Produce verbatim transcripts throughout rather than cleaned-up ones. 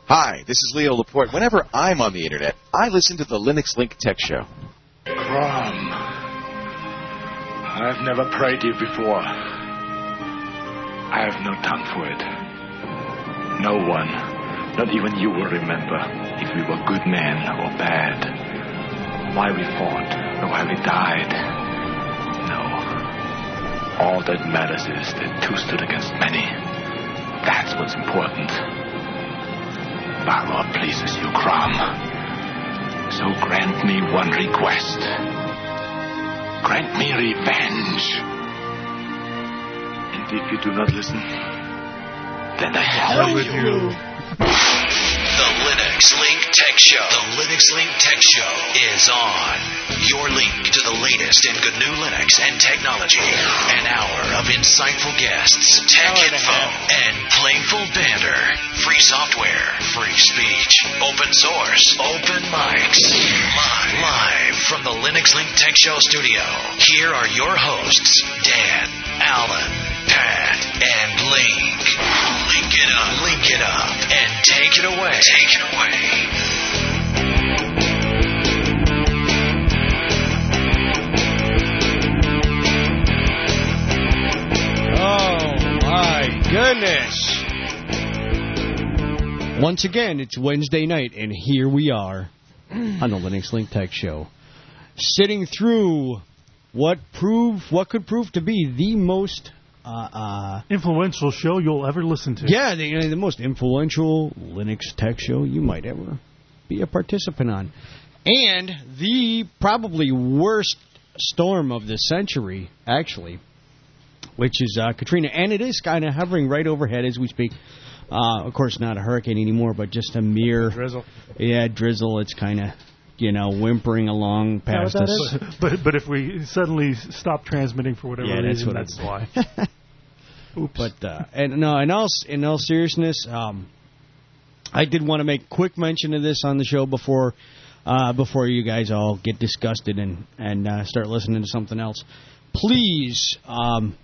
Hi, this is Leo Laporte. Whenever I'm on the internet, I listen to the Linux Link Tech Show. Crom, I've never prayed you before. I have no tongue for it. No one, not even you, will remember if we were good men or bad, why we fought or why we died. No. All that matters is that two stood against many. That's what's important. Balor pleases you, Crom. So grant me one request. Grant me revenge. And if you do not listen, then the hell with you. The Linux Link Tech Show. The Linux Link Tech Show is on. Your link to the latest in G N U Linux and technology. An hour of insightful guests, tech info, and playful banter. Free software, free speech, open source, open mics. Live, live from the Linux Link Tech Show studio. Here are your hosts, Dan, Alan, Pat, and Link. Link it up, link it up, and take it away. Take it away. Goodness. Once again, it's Wednesday night, and here we are on the Linux Link Tech Show, sitting through what prove what could prove to be the most uh, uh, influential show you'll ever listen to. Yeah, the, the most influential Linux Tech Show you might ever be a participant on, and the probably worst storm of the century, actually. Which is uh, Katrina, and it is kind of hovering right overhead as we speak. Uh, of course, not a hurricane anymore, but just a mere drizzle. Yeah, drizzle. It's kind of, you know, whimpering along past us. But, but but if we suddenly stop transmitting for whatever yeah, reason, that's, what that's why. Oops. But uh, and no, in all in all seriousness, um, I did want to make quick mention of this on the show before uh, before you guys all get disgusted and and uh, start listening to something else. Please. Um,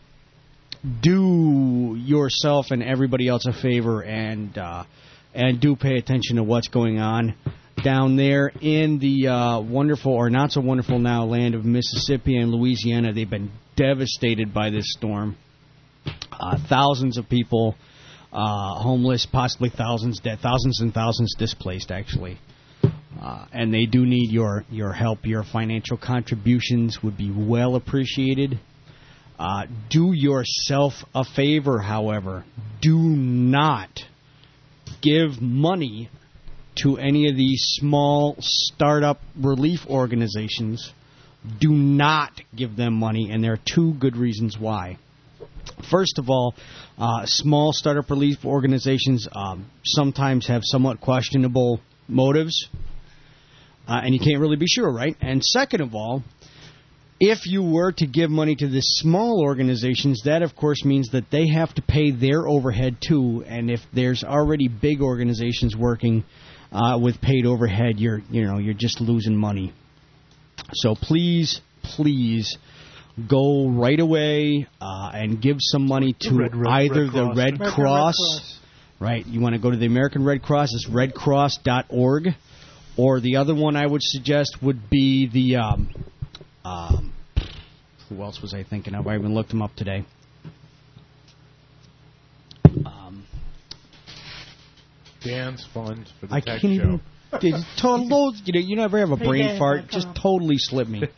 do yourself and everybody else a favor and uh, and do pay attention to what's going on down there in the uh, wonderful or not so wonderful now land of Mississippi and Louisiana. They've been devastated by this storm. Uh, thousands of people uh, homeless, possibly thousands dead, thousands and thousands displaced, actually. Uh, and they do need your, your help. Your financial contributions would be well appreciated. Uh, do yourself a favor, however. Do not give money to any of these small startup relief organizations. Do not give them money, and there are two good reasons why. First of all, uh, small startup relief organizations um, sometimes have somewhat questionable motives, uh, and you can't really be sure, right? And second of all, if you were to give money to the small organizations, that, of course, means that they have to pay their overhead, too. And if there's already big organizations working uh, with paid overhead, you're, you know, you're just losing money. So please, please go right away uh, and give some money to Red, Red, either Red the Cross. Red American Cross. Red Cross. Right. You want to go to the American Red Cross. It's red cross dot org. Or the other one I would suggest would be the... Um, Um, who else was I thinking of? I even looked them up today. Um, Dan's Fund for the I Tech can't Show. even. It's total, you know, you never have a brain Dan, fart. dot Just com. totally slipped me.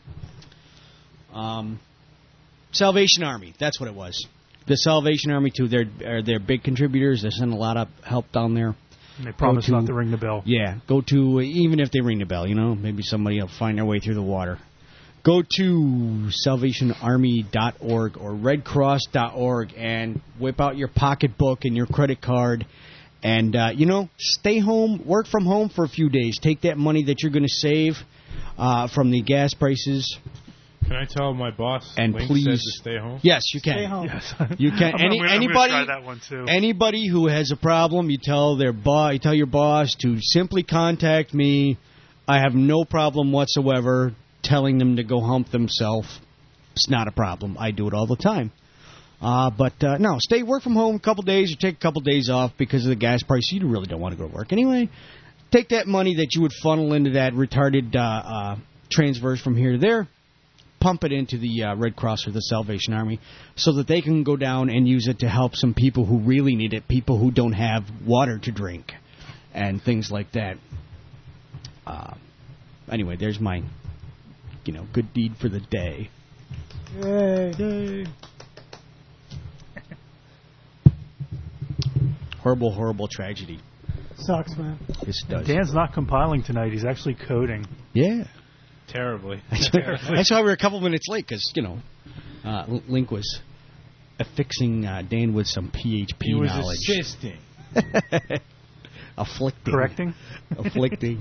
um, Salvation Army. That's what it was. The Salvation Army too. They're are they're big contributors. They send a lot of help down there. And they promise to, not to ring the bell. Yeah, go to, even if they ring the bell, you know, maybe somebody will find their way through the water. Go to salvation army dot org or red cross dot org and whip out your pocketbook and your credit card and, uh, you know, stay home, work from home for a few days. Take that money that you're going to save uh, from the gas prices. Can I tell my boss And Link please, says to stay home? Yes, you can. Stay home. Yes. You can. I'm, Any, I'm, I'm anybody, gonna try that one too. Anybody who has a problem, you tell their boss, you tell your boss to simply contact me. I have no problem whatsoever telling them to go hump themselves. It's not a problem. I do it all the time. Uh, but uh, no, stay work from home a couple days or take a couple days off because of the gas price. You really don't want to go to work anyway. Take that money that you would funnel into that retarded uh, uh, transfers from here to there, pump it into the uh, Red Cross or the Salvation Army so that they can go down and use it to help some people who really need it, people who don't have water to drink and things like that. Uh, anyway, there's my, you know, good deed for the day. Yay. Yay. Horrible, horrible tragedy. Sucks, man. This does. Dan's not compiling tonight. He's actually coding. Yeah. Terribly. That's, that's why we were a couple minutes late, because, you know, uh, Link was affixing uh, Dan with some P H P he was knowledge. assisting. Afflicting. Correcting? Afflicting.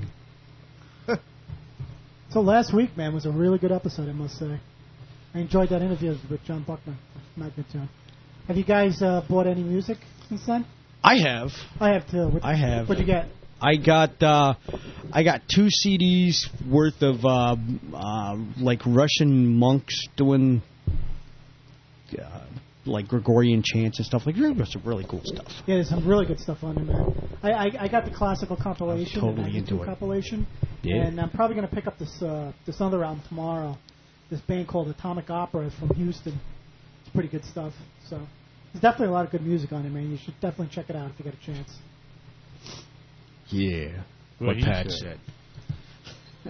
So last week, man, was a really good episode, I must say. I enjoyed that interview with John Buckman of Magnatune. Have you guys uh, bought any music since then? I have. I have too. What, I have. What'd you get? I got uh, I got two C Ds worth of uh, uh, like Russian monks doing uh, like Gregorian chants and stuff like that. That's some really cool stuff. Yeah, there's some really good stuff on there, man. I, I, I got the classical compilation, I'm totally the into it. compilation, Yeah. and I'm probably going to pick up this uh, this other album tomorrow. This band called Atomic Opera from Houston. It's pretty good stuff. So there's definitely a lot of good music on it, man. You should definitely check it out if you get a chance. Yeah. Well, what he Pat said. said.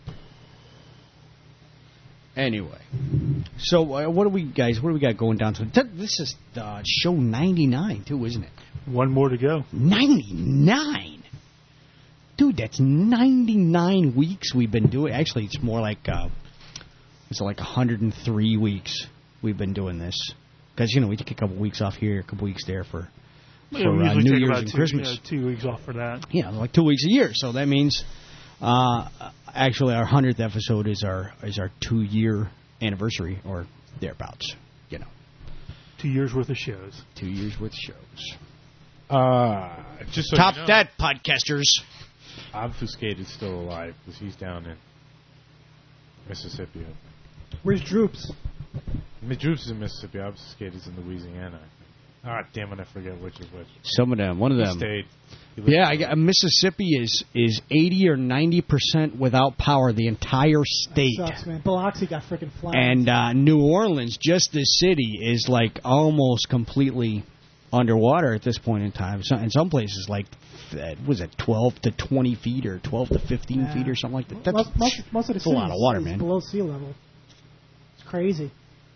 Anyway, so uh, what do we guys? What do we got going down to? Th- This is uh, show ninety-nine too, isn't it? One more to go. ninety-nine, dude. That's ninety-nine weeks we've been doing. Actually, it's more like uh, it's like one hundred three weeks we've been doing this because you know we take a couple weeks off here, a couple weeks there for. Yeah, for we uh, usually New take Year's about and two, Christmas. uh, two weeks off for that. Yeah, like two weeks a year. So that means, uh, actually, our hundredth episode is our is our two year anniversary or thereabouts. You know, Two years worth of shows. two years worth of shows. Uh, just so Top you know, that, podcasters. Obfuscated's still alive because he's down in Mississippi. Where's Droops? Droops is in Mississippi. Obfuscated's in Louisiana. Ah, damn it! I forget which is which. Some of them, one of He them. stayed. He lived Yeah, I in- got, Mississippi is is eighty or ninety percent without power. The entire state. Sucks, man. Biloxi got freaking flat. And uh, New Orleans, just the city, is like almost completely underwater at this point in time. So, in some places, like, uh, was it twelve to twenty feet or twelve to fifteen Yeah. feet or something like that? That's, most, most, most of the that's a lot of cities water, is man. below sea level. It's crazy.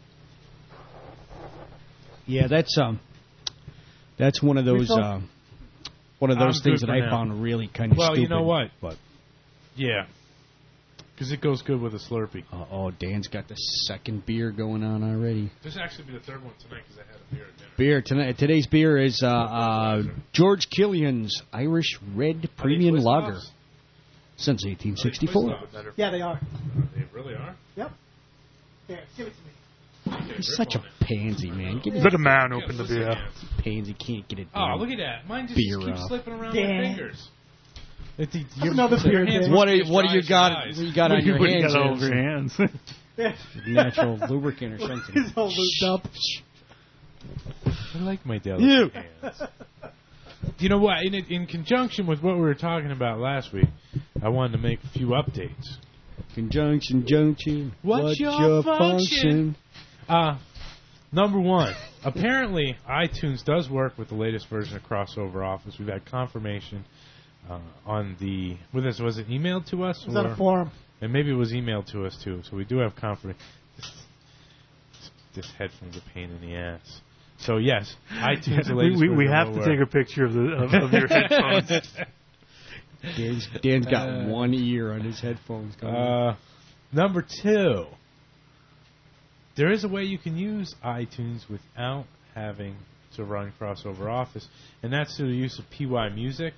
Yeah, that's um, that's one of those Yourself? uh, one of those I'm things good that for I now. found really kind of Well, stupid. you know what? But Yeah, because it goes good with a Slurpee. uh, oh, Dan's got the second beer going on already. This actually be the third one tonight because I had a beer at dinner. Beer tonight. Today's beer is uh, uh, George Killian's Irish Red Premium twist Lager offs? since eighteen sixty-four. Yeah, they are. They really are. Yep. Here, give it to me. He's such a pansy, man. Give me Let a man open the beer. pansy. Can't get it. Oh, down. look at that! Mine just Beer keeps out. slipping around Dan. my fingers. It's the, Have another beer, hands Dan. must What be do as what do dry you as got? your What eyes. do you got on your What do you hands? got there? over your hands? Natural lubricant or something. He's all lubed up. I like my delicate hands. You know what? In in conjunction with what we were talking about last week, I wanted to make a few updates. Conjunction, junction. What's your function? Uh, number one, apparently iTunes does work with the latest version of Crossover Office. We've had confirmation uh, on the. Was this was it emailed to us? Was that or- a forum? And maybe it was emailed to us too. So we do have confirmation. This, this headphone's a pain in the ass. So yes, iTunes. The we latest we, we version have will to work. take a picture of the of, of your headphones. Dan's, Dan's got Uh, one ear on his headphones. Going. Uh, number two, there is a way you can use iTunes without having to run Crossover Office, and that's through the use of P Y Music.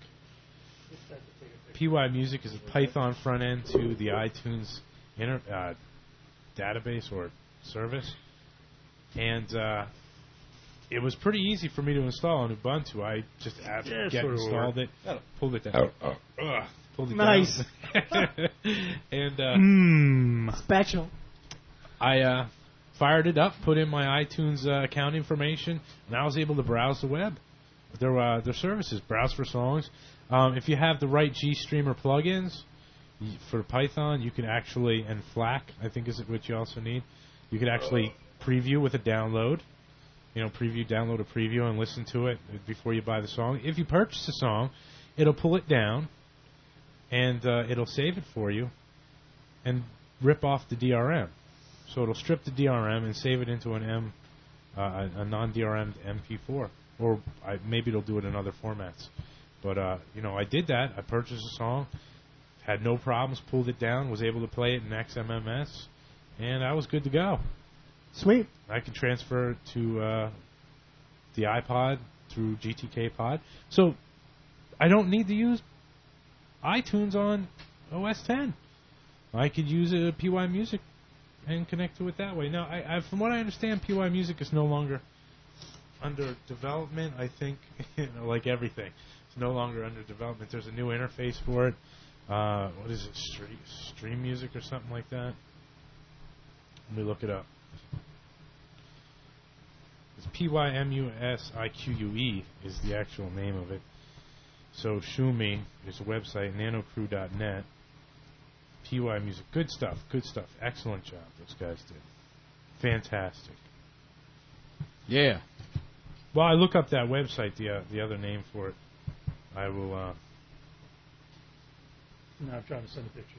P Y Music is a Python front end to the iTunes inter, uh, database or service, and uh, it was pretty easy for me to install on Ubuntu. I just app, Yeah, get sort of installed it, pulled it down, Ugh, pulled it Nice. down, and uh, Mmm. Special. I uh, fired it up, put in my iTunes uh, account information, and I was able to browse the web. Their uh, their services, browse for songs. Um, if you have the right GStreamer plugins y- for Python, you can actually, and FLAC, I think is what you also need, you can actually preview with a download. You know, preview, download a preview, and listen to it before you buy the song. If you purchase a song, it'll pull it down, and uh, it'll save it for you, and rip off the D R M. So it'll strip the D R M and save it into an M, uh, a, a non-D R M'd M P four. Or I, maybe it'll do it in other formats. But, uh, you know, I did that. I purchased a song, had no problems, pulled it down, was able to play it in X M M S, and I was good to go. Sweet. I can transfer it to uh, the iPod through G T K Pod. So I don't need to use iTunes on O S ten. I could use a P Y Music and connect to it that way. Now, I, I, from what I understand, P Y Music is no longer under development. I think, you know, like everything, it's no longer under development. There's a new interface for it. Uh, what is it? Stream, Stream Music or something like that. Let me look it up. It's P Y M U S I Q U E is the actual name of it. So Shumi is a website, nanocrew dot net. P Y Music. Good stuff. Good stuff. Excellent job those guys did. Fantastic. Yeah. Well, I look up that website, the uh, the other name for it. I will... Uh, No, I'm trying to send a picture.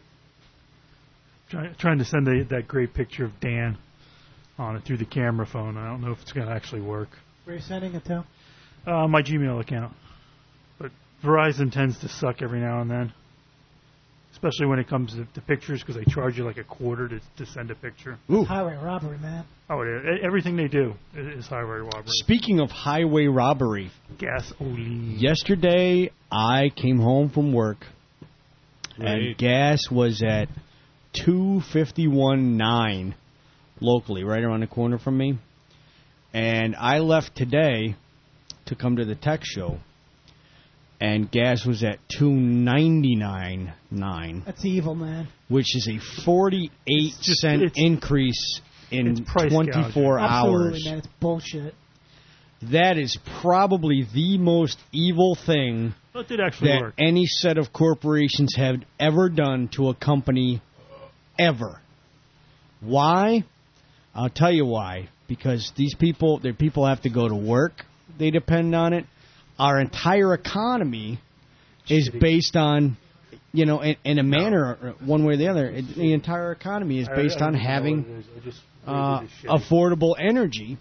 Trying, trying to send a, that great picture of Dan on it through the camera phone. I don't know if it's going to actually work. Where are you sending it to? Uh, my Gmail account. But Verizon tends to suck every now and then. Especially when it comes to, to pictures, because they charge you like a quarter to, to send a picture. Ooh. Highway robbery, man. Oh, it is. Everything they do is highway robbery. Speaking of highway robbery, Gasoline. yesterday I came home from work and Right. gas was at two fifty-one nine locally, right around the corner from me. And I left today to come to the tech show, and gas was at two ninety-nine nine, That's evil, man. which is a forty-eight It's just- cent it's- increase in it's price twenty-four gouging. Absolutely, hours. man. It's bullshit. That is probably the most evil thing Well, it did actually that work. any set of corporations have ever done to a company ever. Why? I'll tell you why. Because these people, their people have to go to work. They depend on it. Our entire economy is Shitty. based on, you know, in, in a manner, one way or the other. It, the entire economy is I- based I on don't know having what it is. I just uh, rated it as shitty. affordable energy,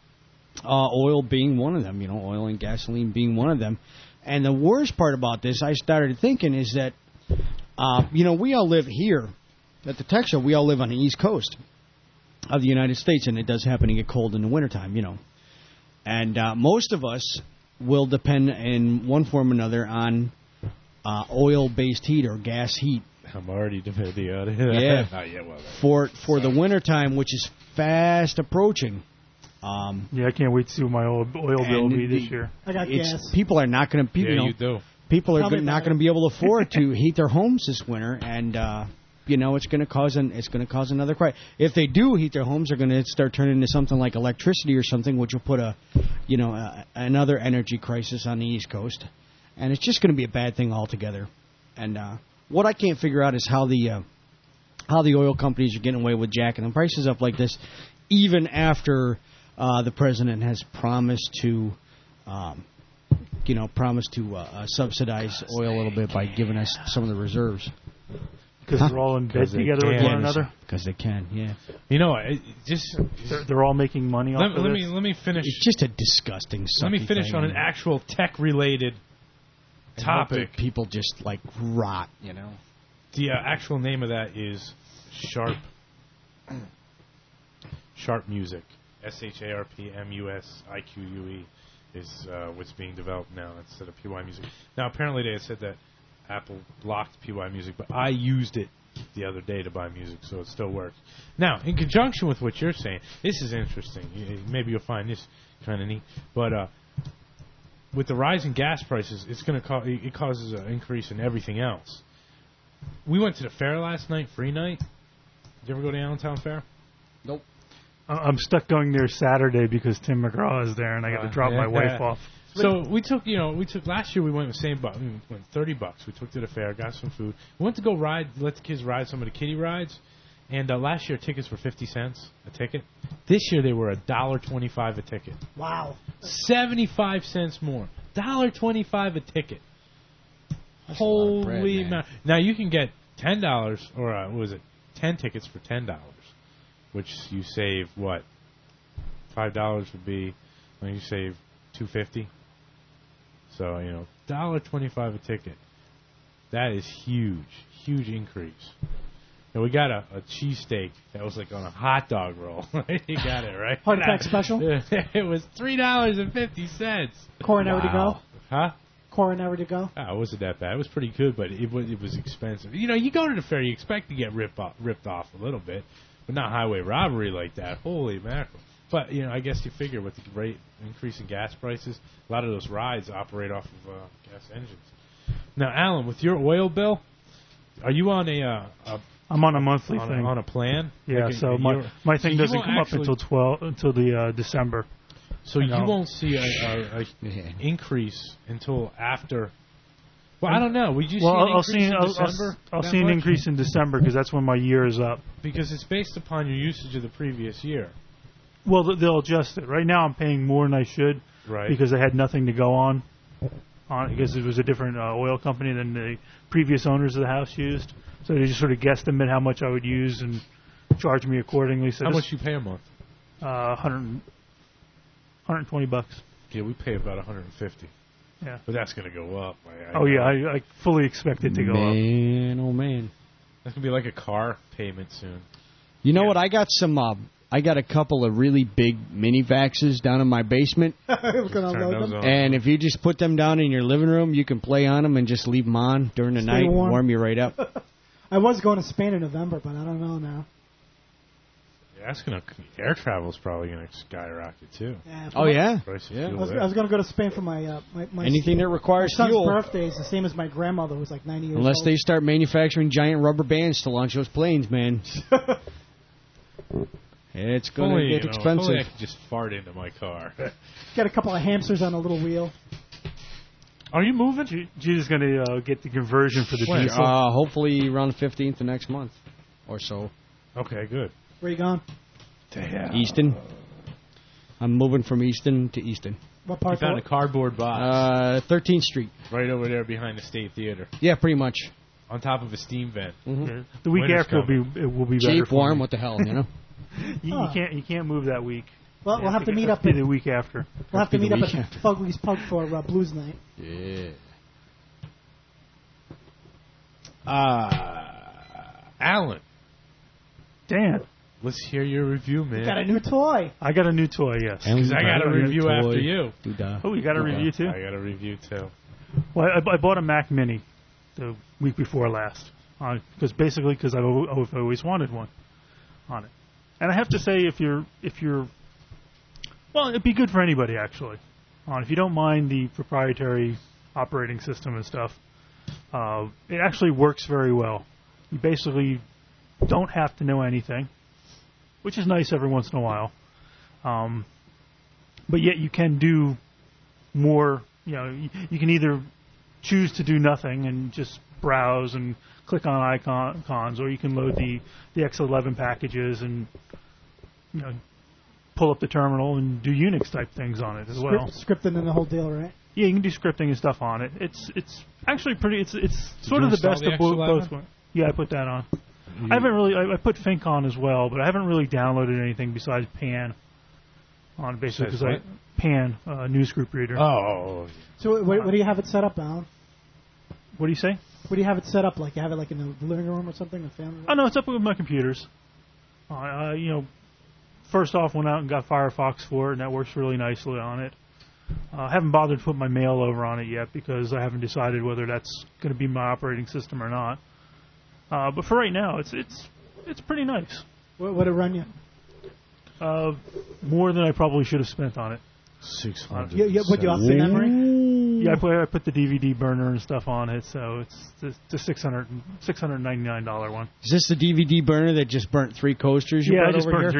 uh, oil being one of them, you know, oil and gasoline being one of them. And the worst part about this, I started thinking, is that, uh, you know, we all live here at the tech show. We all live on the East Coast of the United States, and it does happen to get cold in the wintertime, you know. And uh, most of us will depend in one form or another on uh, oil-based heat or gas heat I'm already depending on it. Yeah. Oh, yeah, well, that- for for the wintertime, which is fast approaching. Um, Yeah, I can't wait to see what my oil, oil bill will And be this the- year. I got it's, gas. people are not going to, yeah, you know, you do. people are Tell me gonna, not about going it. to be able to afford to heat their homes this winter, and uh, you know it's going to cause an it's going to cause another crisis. If they do heat their homes, they're going to start turning into something like electricity or something, which will put a, you know, a, another energy crisis on the East Coast, and it's just going to be a bad thing altogether. And uh, what I can't figure out is how the uh, how the oil companies are getting away with jacking the prices up like this, even after uh, the president has promised to. Um, you know, promised to uh, uh, subsidize oil a little bit by giving us some of the reserves. Because Huh? they're all in bed 'Cause they together with can. one another. Because they can, yeah. You know, it, just They're, they're all making money off let, of let this. me let me finish. It's just a disgusting Let me sucky finish thing, on an and- actual tech-related and hope that topic. People just, like, rot, you know. The uh, actual name of that is Sharp. Sharp Music. S H A R P M U S I Q U E is uh, what's being developed now instead of P Y Music. Now, apparently they had said that Apple blocked P Y Music, but I used it the other day to buy music, so it still works. Now, in conjunction with what you're saying, this is interesting. You- Maybe you'll find this kind of neat. But uh, with the rising gas prices, it's going to co- it it causes an increase in everything else. We went to the fair last night, free night. Did you ever go to Allentown Fair? Nope. I'm stuck going there Saturday because Tim McGraw is there, and I got to Uh, drop yeah. my wife off. So we took, you know, we took last year. We went with same, bu- we went thirty bucks. We took to the fair, got some food. We went to go ride, let the kids ride some of the kiddie rides. And uh, last year tickets were fifty cents a ticket. This year they were a dollar twenty-five a ticket. Wow. Seventy-five cents more. Dollar twenty-five a ticket. That's a lot of bread, Holy man. ma- Now you can get ten dollars, or uh, what was it? Ten tickets for ten dollars, which you save what? Five dollars would be, well, you save two fifty. So you know, dollar twenty-five a ticket. That is huge, huge increase. And we got a, a cheesesteak that was like on a hot dog roll. You got it right. Heart attack special? It was three dollars and fifty cents. Coronary to go? Huh? Coronary to go? Oh, it wasn't that bad. It was pretty good, but it was it was expensive. You know, you go to the fair, you expect to get ripped off, ripped off a little bit, but not highway robbery like that. Holy mackerel! But you know, I guess you figure with the rate increase in gas prices, a lot of those rides operate off of uh, gas engines. Now, Alan, with your oil bill, are you on a, uh, a I'm on a monthly on, thing. a, on a plan? Yeah, Like a- so a my year- my so thing you doesn't won't come actually- up until twelve until the uh, December. So I you know. won't see a, a, a increase until after. Well, I don't know. Would you Well, see an I'll increase see in I'll, December? I'll, I'll that see an much? increase in December because that's when my year is up. Because it's based upon your usage of the previous year. Well, th- they'll adjust it. Right now, I'm paying more than I should Right. because I had nothing to go on. On because it was a different uh, oil company than the previous owners of the house used. So they just sort of guesstimate how much I would use and charge me accordingly. So How this, much you pay a month? Uh, one hundred, one hundred twenty bucks. Yeah, we pay about one hundred fifty. Yeah. But that's going to go up. I, I Oh yeah, know. I, I fully expect it to go up. Man, oh man. That's going to be like a car payment soon. You know what? I got some. Uh, I got a couple of really big mini vaxes down in my basement, We're gonna Turn load those them. on. and if you just put them down in your living room, you can play on them and just leave them on during the Stay night, warm. and warm you right up. I was going to Spain in November, but I don't know now. Yeah, that's going to. Air travel's probably going to skyrocket too. Yeah, Oh yeah, Price of Yeah. I fuel was, there. I was going to go to Spain for my uh, my, my anything that my requires son's fuel. birthday is the same as my grandmother, who's like ninety years Unless old. they start manufacturing giant rubber bands to launch those planes, man. It's going Only, to get you know, expensive. Only I could just fart into my car. Got a couple of hamsters on a little wheel. Are you moving? G- G's going to uh, get the conversion for the When? diesel. Uh, hopefully around the fifteenth of next month or so. Okay, good. Where you going? Damn. Easton. I'm moving from Easton to Easton. What You part? found a cardboard box Uh, thirteenth Street. right over there behind the State Theater, Yeah, pretty much. on top of a steam vent. Yeah. The week Winter's after will be it will be better. Cheap, for warm, me. what the hell, you know? You, you can't you can't move that week. Well, we'll have to meet up. Be At, the week after. we'll have to be meet the up at Fugly's Pub for uh, Blues Night. Yeah. Uh, Alan, Dan, let's hear your review, man. Got a new toy. I got a new toy. Yes. Because I got a review after you. Oh, you got a review too? I got a review too. Well, I, I bought a Mac Mini the week before last, because basically because I've, al- I've always wanted one on it, and I have to say if you're if you're well, it'd be good for anybody actually. Uh, if you don't mind the proprietary operating system and stuff, uh, it actually works very well. You basically don't have to know anything, which is nice every once in a while. Um, but yet you can do more. You know, you, you can either choose to do nothing and just browse and click on icons, or you can load the, the X eleven packages and you know pull up the terminal and do Unix type things on it as well. Script, scripting and the whole deal, right? Yeah, you can do scripting and stuff on it. It's it's actually pretty. It's it's sort you of the install best the of both. X eleven? both worlds. Yeah, I put that on. I haven't really. I, I put Fink on as well, but I haven't really downloaded anything besides Pan on basically because Besides I Pan uh, newsgroup reader. Oh, So what, what do you have it set up, Alan? What do you say? What do you have it set up like? You have it like in the living room or something, the family room? Oh no, it's up with my computers. Uh, uh, you know, first off, went out and got Firefox for it, and that works really nicely on it. I uh, haven't bothered to put my mail over on it yet because I haven't decided whether that's going to be my operating system or not. Uh, but for right now, it's it's it's pretty nice. What would it run you? Uh, more than I probably should have spent on it. six hundred. You, you, what, you off the memory? Yeah, I put I put the D V D burner and stuff on it, so it's the, the six hundred six hundred ninety nine dollar one. Is this the D V D burner that just burnt three coasters? You Yeah, I brought just over burned here?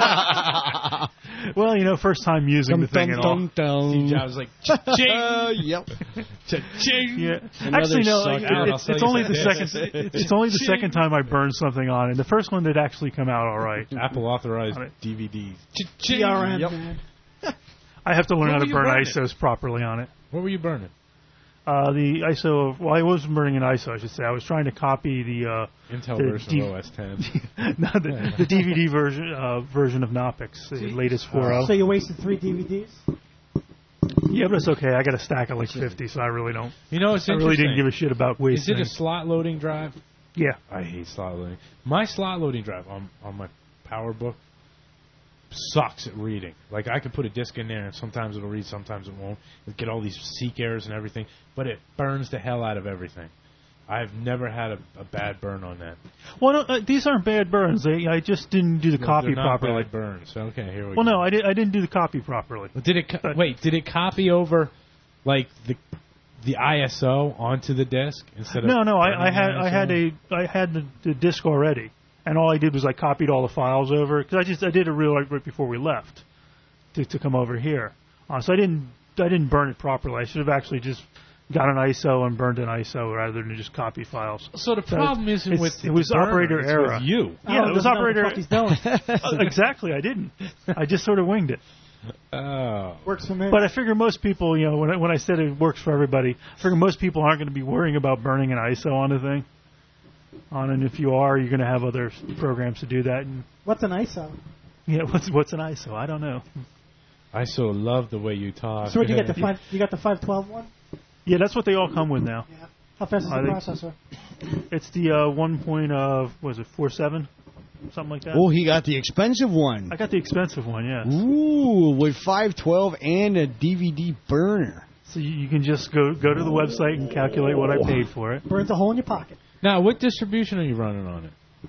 three. Well, you know, first time using the thing and all. Steve Jobs like, Uh, yep. cha-ching. Yeah, Another actually, no. suck It, out. it's, I'll sell it's you only some the discs. second. It's only the second time I burned something on it. The first one did actually come out all right. Apple authorized On it. D V Ds. G R M, Yep. man. I have to learn What how were to you burn burning? I S Os properly on it. What were you burning? Uh, the I S O. Of, well, I wasn't burning an I S O. I should say I was trying to copy the uh, Intel the version D- of O S ten. no, the, the D V D version uh, version of Knoppix, the latest four point oh. So you wasted three D V Ds? Yeah, but it's okay. I got a stack of like fifty, so I really don't. You know, it's I really didn't give interesting. a shit about Is wasting. it a slot loading drive? Yeah. I hate slot loading. My slot loading drive on on my PowerBook sucks at reading. Like, I could put a disc in there, and sometimes it'll read, sometimes it won't. It'll get all these seek errors and everything, but it burns the hell out of everything. I've never had a, a bad burn on that. Well, no, uh, these aren't bad burns. They, I just didn't do the No, copy they're not properly. bad burns. Okay, here we Well, go. no, I, did, I didn't do the copy properly. But did it? Co- But- wait, did it copy over like the the I S O onto the disc instead of? No, no, I, I burning had the I had I S O? a I had the, the disc already, and all I did was I copied all the files over because I just I did it real like right before we left to to come over here. Uh, so I didn't I didn't burn it properly. I should have actually just got an I S O and burned an I S O rather than just copy files. So the problem isn't it's- with it was the burner, operator it's error. with you. Yeah, Oh, it was doesn't know operator. what the fuck he's doing. Uh, exactly, I didn't. I just sort of winged it. Oh, Works for me. But I figure most people, you know, when I, when I said it works for everybody, I figure most people aren't going to be worrying about burning an I S O on a thing. On, and if you are, you're going to have other programs to do that. And What's an I S O? yeah, what's what's an I S O? I don't know. I so love the way you talk. So what you get the five? You got the five twelve one? Yeah, that's what they all come with now. Yeah. How fast is the I think- processor? It's the uh, one point of was it four seven, something like that. Oh, he got the expensive one. I got the expensive one, yes. Ooh, with five twelve and a D V D burner. So you, you can just go go to the website and calculate what I paid for it. Burns a hole in your pocket. Now, what distribution are you running on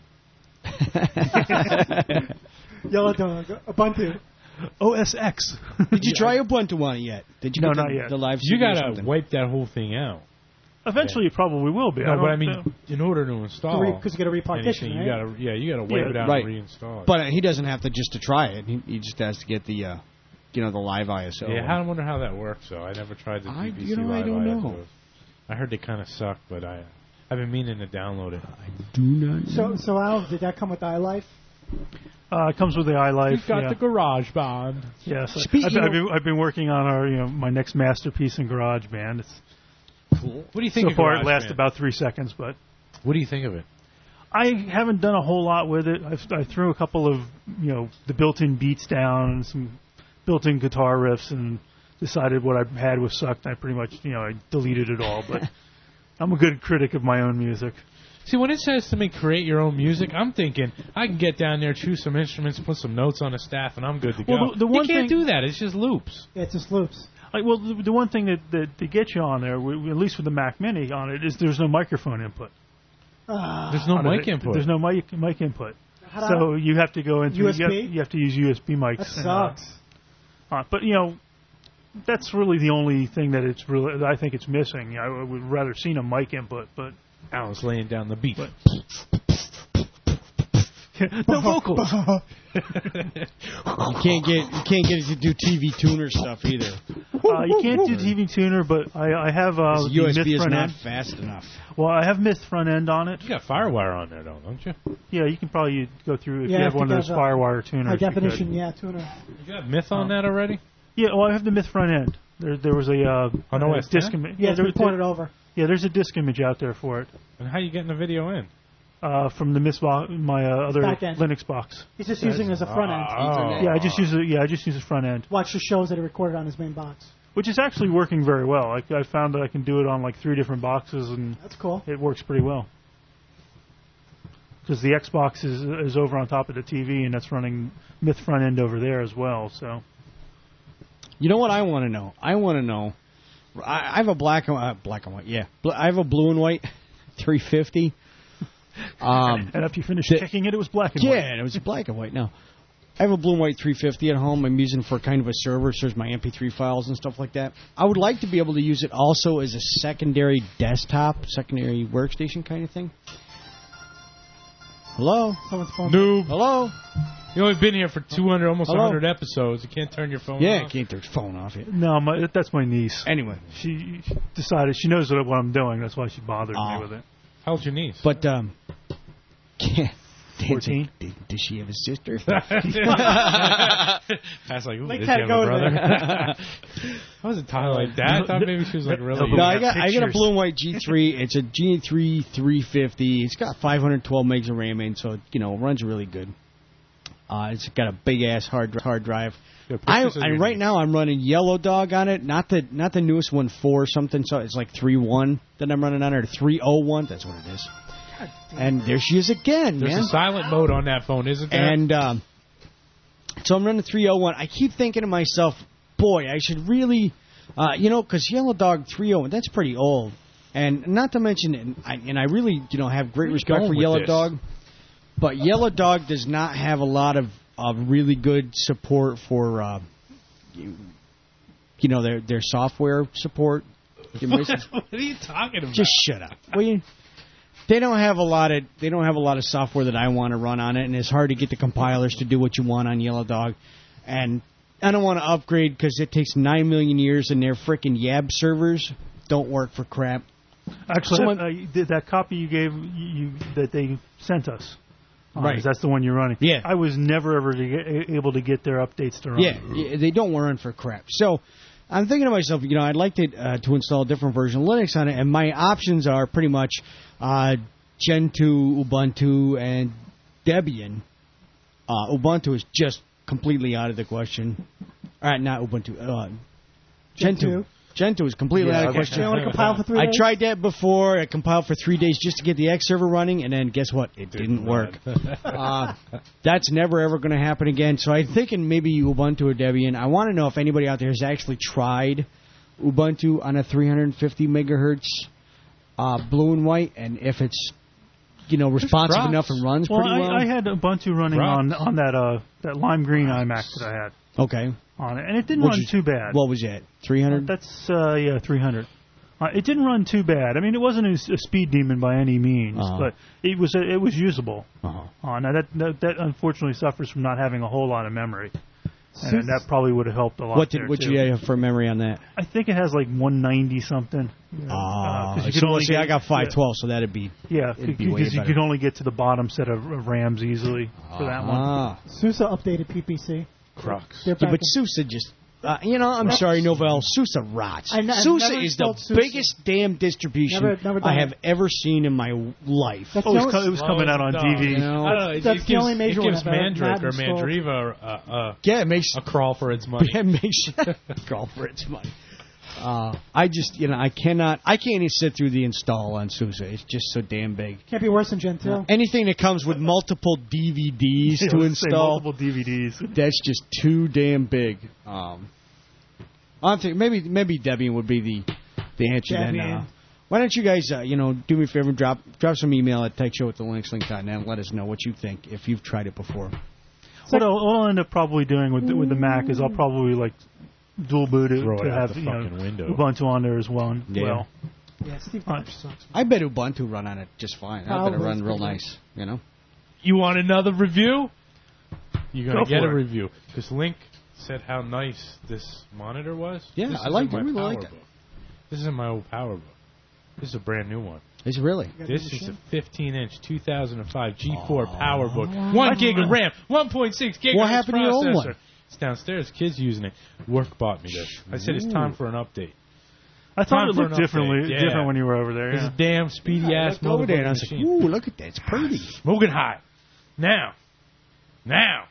it? Yellow dog, Ubuntu. O S X. Did you try Ubuntu on it yet? Did you No, get the, not yet. the live You C D or gotta something? wipe that whole thing out. Eventually, it probably will be. No, I but I don't mean, know. in order to install, Because you got to repartition, anything, right? you gotta, yeah, you gotta wipe Yeah, it out right. and reinstall it. But uh, he doesn't have to just to try it. He, he just has to get the, uh, you know, the live I S O. yeah, I wonder how that works. Though I never tried the I- D V C you know, I live don't I S Os. know. I heard they kind of suck, but I, I've been meaning to download it. do not. So, so Al, did that come with iLife? Uh, it comes with the iLife. You've got yeah. the Garage Band. Yeah, so Speak- I've, you been, I've, know- been, I've been working on our, you know, my next masterpiece in GarageBand. It's, What do you think? so of far, it GarageBand? lasts about three seconds, but What do you think of it? I haven't done a whole lot with it. I've, I threw a couple of, you know, the built-in beats down and some built-in guitar riffs, and decided what I had was sucked. I pretty much, you know, I deleted it all. But I'm a good critic of my own music. See, when it says to me create your own music, I'm thinking I can get down there, choose some instruments, put some notes on a staff, and I'm good to go. Well, the- the one you can't thing- do that. It's just loops. Yeah, it just loops. Like, well, the, the one thing that, that to get you on there, w- at least with the Mac Mini on it, is there's no microphone input. Ah, There's no On mic it. input. There's no mic mic input. how do So you have to go into U S B? You have, you have to use U S B mics. that and, uh, sucks. Uh, but you know, that's really the only thing that it's really that I think it's missing. I would rather seen a mic input, but Alan's laying down the beat. But- no vocals. You can't get you can't get it to do T V tuner stuff either. Uh, you can't do T V tuner, but I, I have uh, The the U S Myth B is front not end. fast enough. Well, I have Myth front end on it. You got FireWire on there, though, don't you? Yeah, you can probably go through if Yeah, you I have one of think those I've, uh, FireWire tuners. High you could. definition, yeah, tuner. You got Myth on that already? Yeah, well, I have the Myth front end. There, there was a uh, On a O S ten? disc image. Yeah, Yeah, it's there, been ported over. yeah, there's a disc image out there for it And how you getting the video in? uh, from the Myth bo- my uh, other Back end. Linux box. He's just using it as a front end. Oh. Yeah, I just use it. Yeah, I just use the front end, Watch the shows that are recorded on his main box. which is actually working very well. I, I found that I can do it on like three different boxes, and That's cool. it works pretty well. Because the Xbox is is over on top of the T V, and that's running Myth front end over there as well. So You know what I want to know? I want to know. I, I have a black and uh, black and white. Yeah, Bl- I have a blue and white three fifty. Um, and after you finish the- checking it, it was black and yeah, white. and it was black and white. Now, I have a Blue and White three fifty at home. I'm using for kind of a server, so there's my M P three files and stuff like that. I would like to be able to use it also as a secondary desktop, secondary workstation kind of thing. Hello? Someone's phone. Noob. Hello? You only been here for two hundred, almost Hello? one hundred episodes. You can't turn your phone Yeah, off. can't turn your phone off yet. No, my, that's my niece. Anyway. She decided she knows what, what I'm doing. That's why she bothered Oh. me with it. How old's your niece? But, um... fourteen. Did, does she have a sister? I was like, ooh, Make does that she have go a there. brother? I wasn't talking like that. I thought maybe she was like really No, young. I got I got a Pictures. Blue and White G three. It's a G three three fifty. It's got five hundred twelve megs of RAM in, so you know, it runs really good. Uh, it's got a big ass hard hard drive. Yeah, I, pictures of I your right niece. now I'm running Yellow Dog on it, not the not the newest one four something. So it's like three one that I'm running on, or three oh one. That's what it is. And there she is again, There's man. a silent mode on that phone, isn't there? And um, so I'm running three oh one. I keep thinking to myself, boy, I should really, uh, you know, because Yellow Dog three oh one, that's pretty old. And not to mention, and I, and I really, you know, have great Where you respect going for with Yellow this? Dog. But Yellow Dog does not have a lot of, of really good support for, uh, you, you know, their their software support. what are you talking about? Just shut up. Will you? They don't have a lot of they don't have a lot of software that I want to run on it, and it's hard to get the compilers to do what you want on Yellow Dog. And I don't want to upgrade because it takes nine million years, and their frickin' Yab servers don't work for crap. Actually, Someone- uh, you did that copy you gave you that they sent us. uh, Right. That's the one you're running. Yeah. I was never ever to get, able to get their updates to run. Yeah, yeah, they don't run for crap. So I'm thinking to myself, you know, I'd like to uh, to install a different version of Linux on it, and my options are pretty much uh, Gentoo, Ubuntu, and Debian. Uh, Ubuntu is just completely out of the question. All right, not Ubuntu. Uh, Gentoo. Gentoo. Gentoo is completely Yeah, out of the okay. question. They only compile for three I days? tried that before. I compiled for three days just to get the X server running, and then guess what? It didn't work. uh, that's never ever going to happen again. So I'm thinking maybe Ubuntu or Debian. I want to know if anybody out there has actually tried Ubuntu on a three hundred fifty megahertz uh, blue and white, and if it's you know responsive rocks. enough and runs Well, pretty well. I, I had Ubuntu running Rocks. on on that uh that lime green iMac that I had okay. on it, and it didn't What'd run you- too bad. What was that? three hundred? That's uh, yeah, three hundred. Uh, it didn't run too bad. I mean, it wasn't a, a speed demon by any means, Uh-huh. but it was it was usable. Uh-huh. Uh, now that, that that unfortunately suffers from not having a whole lot of memory, and Sus- that probably would have helped a lot. What did there, what too. you have for memory on that? I think it has like one ninety something. Ah, Uh, 'cause you could so only see, get- I got five twelve, so that'd be Yeah, It'd be because way you better. could only get to the bottom set of, of RAMs easily for that one. ah. SUSE updated P P C. Crux. They're Yeah, back but in- SUSE just, uh, you know, I'm sorry, Novell, SUSE rots. I ne- I've SUSE never is the installed SUSE. biggest damn distribution Never- never done I have it. ever seen in my life. That's Oh, the it was, only- co- it was coming out on No, D V D. you know? I don't know. It, That's it the gives, only major it gives one I've ever Mandrake had or installed. Mandriva uh, uh, Yeah, it makes a crawl for its money. it makes call for its money. Uh, I just, you know, I cannot, I can't even sit through the install on SUSE. It's just so damn big. Can't be worse than Gen two. Anything that comes with multiple D V Ds Yeah, to let's say install, multiple D V Ds. that's just too damn big. Um, I think maybe maybe Debian would be the the answer then. Debian. Uh, why don't you guys, uh, you know, do me a favor, drop drop some email at techshow at the linux link dot net and let us know what you think if you've tried it before. What I'll, what I'll end up probably doing with the, with the Mac is I'll probably like dual boot it Throw it to out have the you know, fucking window. Ubuntu on there as well. Yeah. Well, Yeah, Steve Connor sucks. I bet Ubuntu run on it just fine. I bet it Probably. run real nice. You know. You want another review? You're Go going to get for a it. review. Because Link said how nice this monitor was. Yeah, This I is liked in it. I my really liked PowerBook. it. This is in my old PowerBook. This is a brand new one. Is it really? got This the is a machine? fifteen inch two thousand five G four PowerBook. One gig of RAM, one point six gigahertz What happened to your old processor. one? It's downstairs. Kids using it. Work bought me this. I said it's time for an update. I thought Time it for looked an differently update, yeah. different when you were over there. This Yeah. is a damn speedy I ass looked over there and I was machine. like, "Ooh, look at that! It's pretty." Smoking hot. Now, now,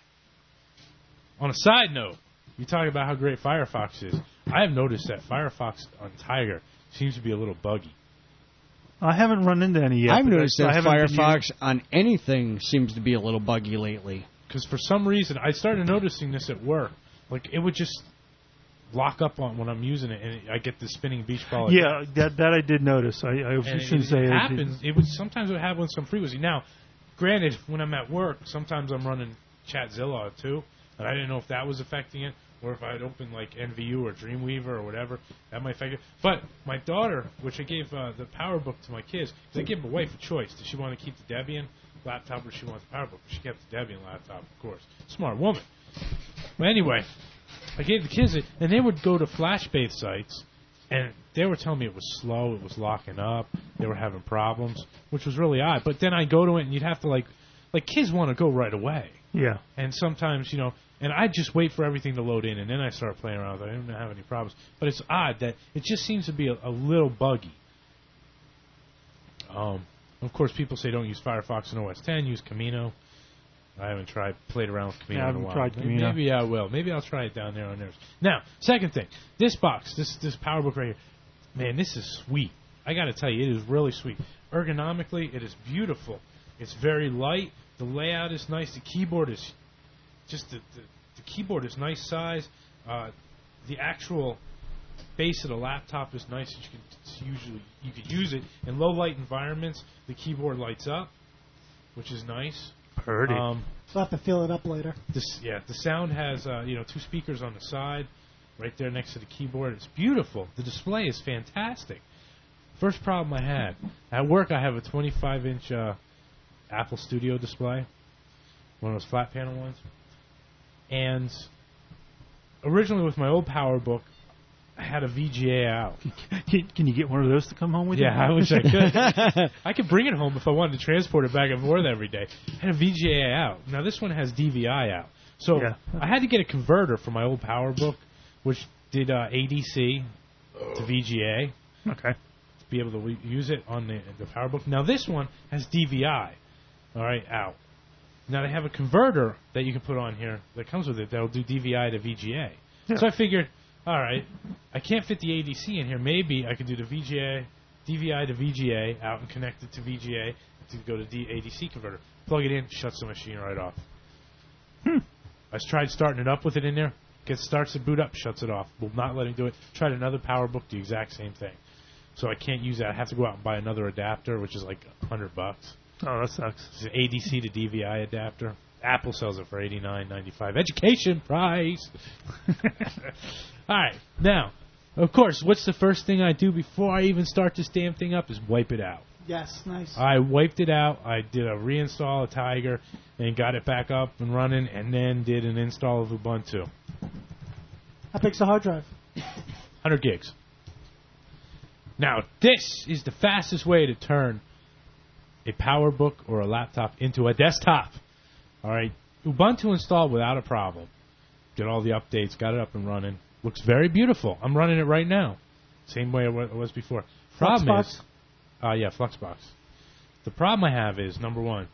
on a side note, you talk about how great Firefox is. I have noticed that Firefox on Tiger seems to be a little buggy. I haven't run into any yet. I've but noticed I that haven't been Firefox on anything seems to be a little buggy lately. Because for some reason, I started noticing this at work. Like, it would just lock up on when I'm using it, and I get the spinning beach ball. Yeah, that that I did notice. I, I and it, shouldn't it, say it I happens. It would sometimes it would happen with some frequency. Now, granted, when I'm at work, sometimes I'm running Chatzilla too, And I didn't know if that was affecting it, or if I had opened like N V U or Dreamweaver or whatever, that might affect it. But my daughter, which I gave uh, the PowerBook to my kids, because I gave my wife a choice. Does she want to keep the Debian laptop or she wants the PowerBook? She kept the Debian laptop, of course. Smart woman. But anyway, I gave the kids it, and they would go to FlashBase sites, and they were telling me it was slow, it was locking up, they were having problems, which was really odd. But then I go to it, and you'd have to, like, like kids want to go right away. Yeah. And sometimes, you know, and I just wait for everything to load in, and then I start playing around with it. I don't have any problems. But it's odd that it just seems to be a, a little buggy. Um, of course, people say don't use Firefox in O S ten, use Camino. I haven't tried, played around with Camino Yeah, I in a haven't while. tried maybe, Camino. maybe I will. Maybe I'll try it down there on theirs. Now, second thing, this box, this this PowerBook right here, man, this is sweet. I got to tell you, it is really sweet. Ergonomically, it is beautiful. It's very light. The layout is nice. The keyboard is just the the, the keyboard is nice size. Uh, the actual base of the laptop is nice. You can usually you could use it in low light environments. The keyboard lights up, which is nice. Pretty. Um, So I'll have to fill it up later. this, yeah, the sound has uh, you know two speakers on the side, right there next to the keyboard. It's beautiful. The display is fantastic. First problem I had at work, I have a twenty-five inch uh, Apple Studio display, one of those flat panel ones, and originally with my old PowerBook, I had a V G A out. Can, can you get one of those to come home with Yeah, you? I wish I could. I could bring it home if I wanted to transport it back and forth every day. I had a V G A out. Now this one has D V I out. So Yeah. I had to get a converter for my old PowerBook, which did uh, A D C to V G A Okay. to be able to w- use it on the, the PowerBook. Now this one has D V I, all right, out. Now they have a converter that you can put on here that comes with it that'll do D V I to V G A. Yeah. So I figured, all right, I can't fit the A D C in here. Maybe I could do the V G A, D V I to V G A out and connect it to V G A to go to D- A D C converter. Plug it in, shuts the machine right off. Hmm. I tried starting it up with it in there. Gets starts to boot up, shuts it off. Will not let me do it. Tried another PowerBook, the exact same thing. So I can't use that. I have to go out and buy another adapter, which is like a hundred bucks. Oh, that sucks. It's an A D C to D V I adapter. Apple sells it for eighty-nine ninety-five. Education price. All right. Now, of course, what's the first thing I do before I even start this damn thing up is wipe it out. Yes, nice. I wiped it out. I did a reinstall of Tiger and got it back up and running, and then did an install of Ubuntu. How big's the hard drive? one hundred gigs. Now, this is the fastest way to turn a PowerBook or a laptop into a desktop. All right, Ubuntu installed without a problem. Did all the updates, got it up and running. Looks very beautiful. I'm running it right now. Same way it wa- it was before. Problem Fluxbox? is, uh, yeah, Fluxbox. The problem I have is, number one,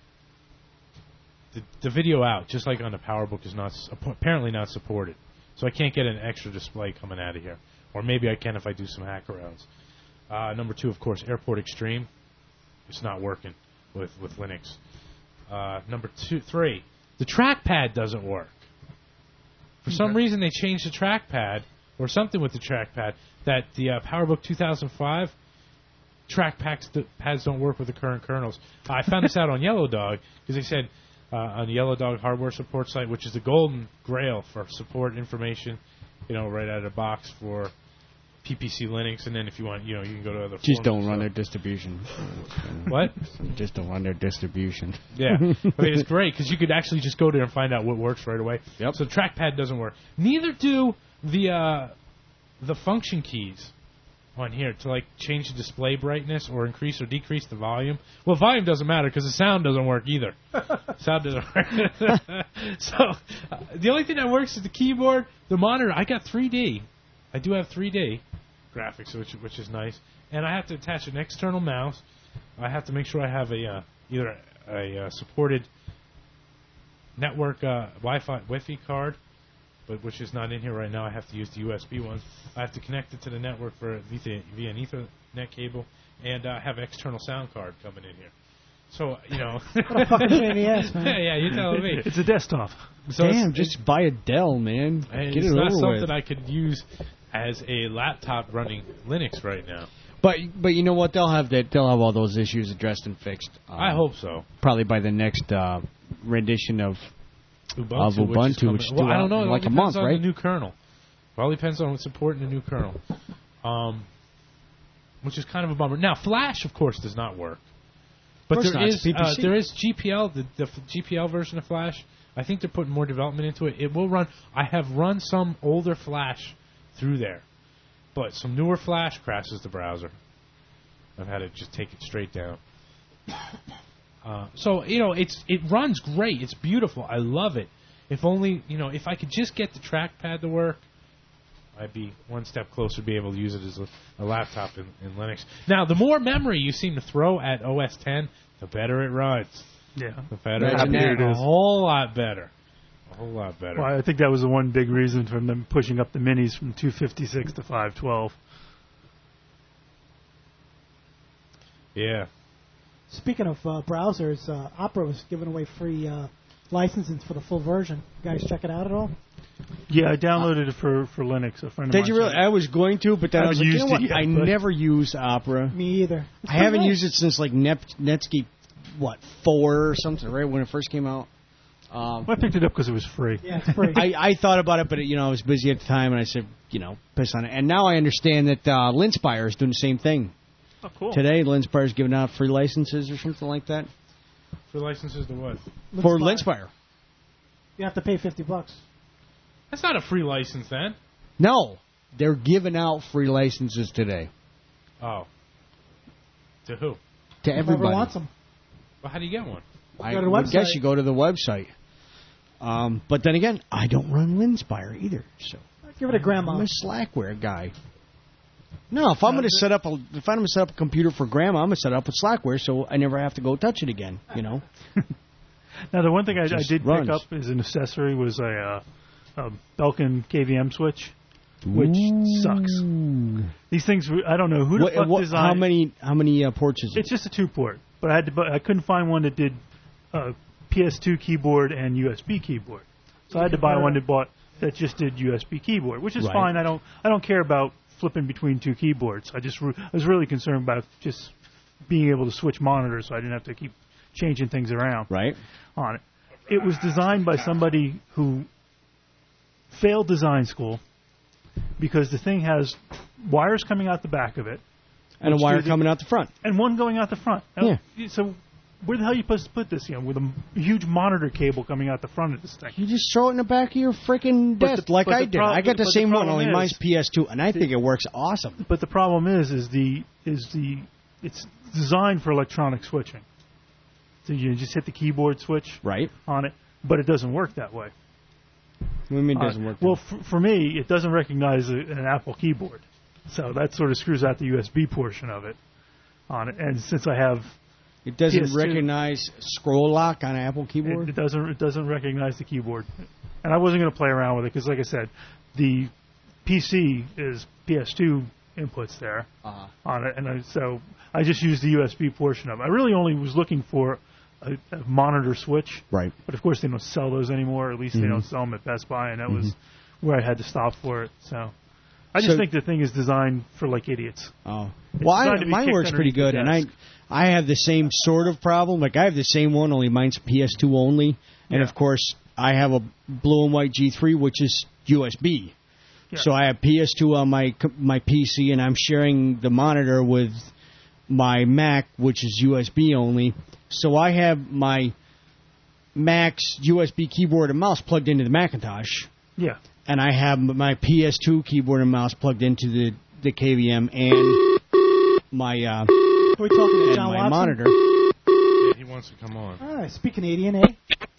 the, the video out, just like on the PowerBook, is not s- apparently not supported. So I can't get an extra display coming out of here. Or maybe I can if I do some hack arounds. Uh, number two, of course, Airport Extreme. It's not working with, with Linux. Uh, number two, three, the trackpad doesn't work. For some Okay. reason, they changed the trackpad, or something with the trackpad, that the uh, PowerBook two thousand five trackpads the pads don't work with the current kernels. I found this out on Yellow Dog, because they said uh, on the Yellow Dog hardware support site, which is the golden grail for support information, you know, right out of the box for P P C Linux, and then if you want, you know, you can go to other Just forums don't and run stuff. their distribution. What? Just don't run their distribution. Yeah, I mean, it's great because you could actually just go there and find out what works right away. Yep. So the trackpad doesn't work. Neither do the uh, the function keys on here to like change the display brightness or increase or decrease the volume. Well, volume doesn't matter because the sound doesn't work either. Sound doesn't work. So uh, the only thing that works is the keyboard, the monitor. I got three D. I do have three D graphics, which which is nice, and I have to attach an external mouse. I have to make sure I have a uh, either a, a uh, supported network uh, Wi-Fi Wi-Fi card, but which is not in here right now. I have to use the U S B one. I have to connect it to the network for via, via an Ethernet cable, and uh, have an external sound card coming in here. So you know, What a fucking pain in the ass, man. yeah, you're telling me. It's a desktop. So Damn, it's, just buy a Dell, man. it's, Get it's it not over something with. I could use as a laptop running Linux right now. But but you know what? They'll have that. They'll have all those issues addressed and fixed. Um, I hope so. probably by the next uh, rendition of Ubuntu, Of which is Ubuntu, coming- which is well, due I don't out know. in It like all a depends month, on right? the new kernel. It all depends on supporting the new kernel, um, which is kind of a bummer. Now, Flash, of course, does not work. But course there not, is it's P P uh, C. there is G P L, the, the G P L version of Flash. I think they're putting more development into it. It will run. I have run some older Flash through there, but some newer Flash crashes the browser. I've had to just take it straight down. Uh, so you know, it's it runs great. It's beautiful. I love it. If only you know, if I could just get the trackpad to work, I'd be one step closer to be able to use it as a, a laptop in, in Linux. Now, the more memory you seem to throw at O S ten, the better it runs. Yeah. The better Imagine it that. runs. A whole lot better. A whole lot better. Well, I think that was the one big reason for them pushing up the minis from two fifty-six to five twelve. Yeah. Speaking of uh, browsers, uh, Opera was giving away free uh, licensing for the full version. You guys check it out at all? Yeah, I downloaded it for, for Linux. A friend of Did mine you really? sent it. I was going to, but then I I was like, haven't you know what? used it yet, I but- never use Opera. Me either. It's I pretty haven't nice. used it since like Net, Netscape, what, four or something, right, when it first came out. Um, Well, I picked it up because it was free. Yeah, it's free. I, I thought about it, but, you know, I was busy at the time, and I said, you know, piss on it. And now I understand that uh, Linspire is doing the same thing. Oh, cool. Today, Linspire is giving out free licenses or something like that. For licenses to what? For Linspire. Linspire. You have to pay fifty bucks. That's not a free license, then. No, they're giving out free licenses today Oh. To who? to Whoever everybody. wants them. Well, how do you get one? I Go to the would website. guess you go to the website. Um, but then again, I don't run Linspire either, so Give it a grandma. I'm a Slackware guy. No, if I'm going to set up a if I'm going to set up a computer for grandma, I'm going to set it up with Slackware, so I never have to go touch it again. You know. Now, the one thing I, I Just did runs. pick up as an accessory was a, uh, a Belkin K V M switch, which sucks. These things, were- I don't know who the What, fuck what, designed. how many how many uh, ports is it? It's just a two port, but I had to. bu- I couldn't find one that did uh, P S two keyboard and U S B keyboard, so I had to buy one that bought that just did U S B keyboard, which is Right. fine. I don't. I don't care about flipping between two keyboards. I just. Re- I was really concerned about just being able to switch monitors, so I didn't have to keep changing things around Right. on it. It was designed by somebody who failed design school because the thing has wires coming out the back of it And a Which wire do the- coming out the front. and one going out the front. Yeah. So where the hell are you supposed to put this? You know, with a m- huge monitor cable coming out the front of this thing. You just throw it in the back of your freaking But the- desk like but I the did. prob- I got the but the same one, problem only is- mine's P S two, and I think it works awesome. But the problem is, is the is the it's designed for electronic switching. So you just hit the keyboard switch Right. on it, but it doesn't work that way. What do you mean it Uh, doesn't work? Well, f- for me, it doesn't recognize a, an Apple keyboard, so that sort of screws out the U S B portion of it on it. And since I have, it doesn't P S two. recognize scroll lock on an Apple it, keyboard? it doesn't it doesn't recognize the keyboard. And I wasn't going to play around with it because, like I said, the P C is P S two inputs there Uh-huh. on it, and I, so I just used the U S B portion of it. I really only was looking for a, a monitor switch. Right. But of course, they don't sell those anymore. At least Mhm. they don't sell them at Best Buy, and that was where I had to stop for it. So I just So- think the thing is designed for like idiots. Oh. It's Well, I, designed to be mine kicked works pretty underneath good, the and I desk. I have the same sort of problem. Like, I have the same one, only mine's P S two only. And, Yeah. of course, I have a blue and white G three, which is U S B. Yeah. So I have P S two on my co- my P C, and I'm sharing the monitor with my Mac, which is U S B only. So I have my Mac's U S B keyboard and mouse plugged into the Macintosh, Yeah, and I have my P S two keyboard and mouse plugged into the, the K V M and my uh, Are we talking to and John my Watson? monitor. Yeah, he wants to come on. All right, speak Canadian, eh?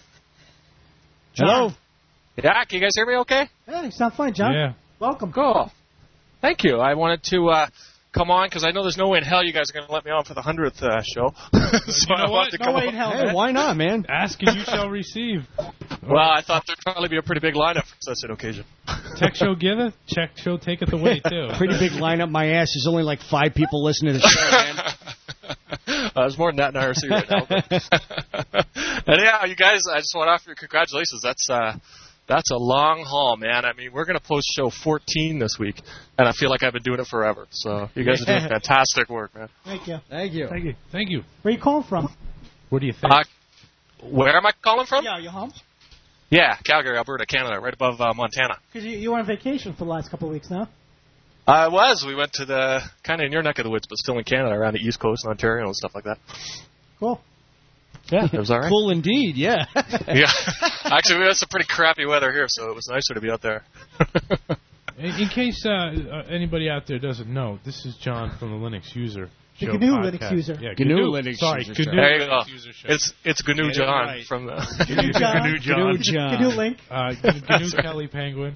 Hello. Yeah, can you guys hear me okay? Yeah, you sound fine, John. Yeah. Welcome. Cool. Thank you. I wanted to uh, come on because I know there's no way in hell you guys are going to let me on for the hundredth uh, show. so I know wanted what? to No come way on. in hell, Hey, why not, man? Ask and you shall receive. Well, I thought there'd probably be a pretty big lineup for such an occasion. Tech show giveth, check show taketh away too. Pretty big lineup. My ass is only like five people listening to the show, man. Uh, there's more than that in I R C right now. But anyhow, you guys, I just want to offer you congratulations. That's uh, that's a long haul, man. I mean, we're going to post show fourteen this week, and I feel like I've been doing it forever. So you guys are doing fantastic work, man. Thank you. Thank you. thank you. Thank you. Where you calling from? What do you think? Uh, where am I calling from? Yeah, you home? Yeah, Calgary, Alberta, Canada, right above uh, Montana. Because you, you were on vacation for the last couple of weeks now. I was. We went to the kind of in your neck of the woods, but still in Canada, around the East Coast and Ontario and stuff like that. Cool. Yeah, it was all right. Cool indeed, yeah. Yeah. Actually, we had some pretty crappy weather here, so it was nicer to be out there. in, in case uh, uh, anybody out there doesn't know, this is John from the Linux User The Show G N U podcast. Linux User. Yeah, G N U G N U Linux Sorry, User G N U Show. There you go. Linux User Show. It's it's G N U Get it John right. from the. G N U John. G N U John. G N U John. G N U Link. Uh, G N U Kelly Penguin.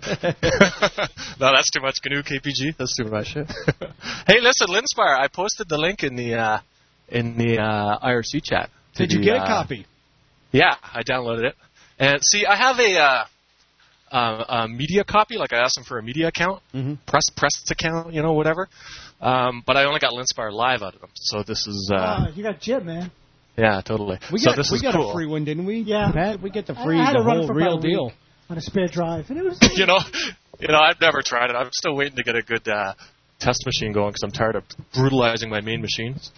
No, that's too much. G N U K P G. That's too much. Hey, listen, Linspire. I posted the link in the uh, in the uh, I R C chat. to Did you the, get a uh, copy? Yeah, I downloaded it. And see, I have a, uh, uh, a media copy. Like I asked them for a media account, Mm-hmm. press press account, you know, whatever. Um, but I only got Linspire Live out of them. So this is, uh, Ah, you got Jib, man. yeah, totally. We so got this we is got cool. a free one, didn't we? Yeah. Pat, we get the I- free, I had the to run it whole for real about a deal. week on a spare drive, and it was. you know, you know, I've never tried it. I'm still waiting to get a good uh, test machine going because I'm tired of brutalizing my main machines.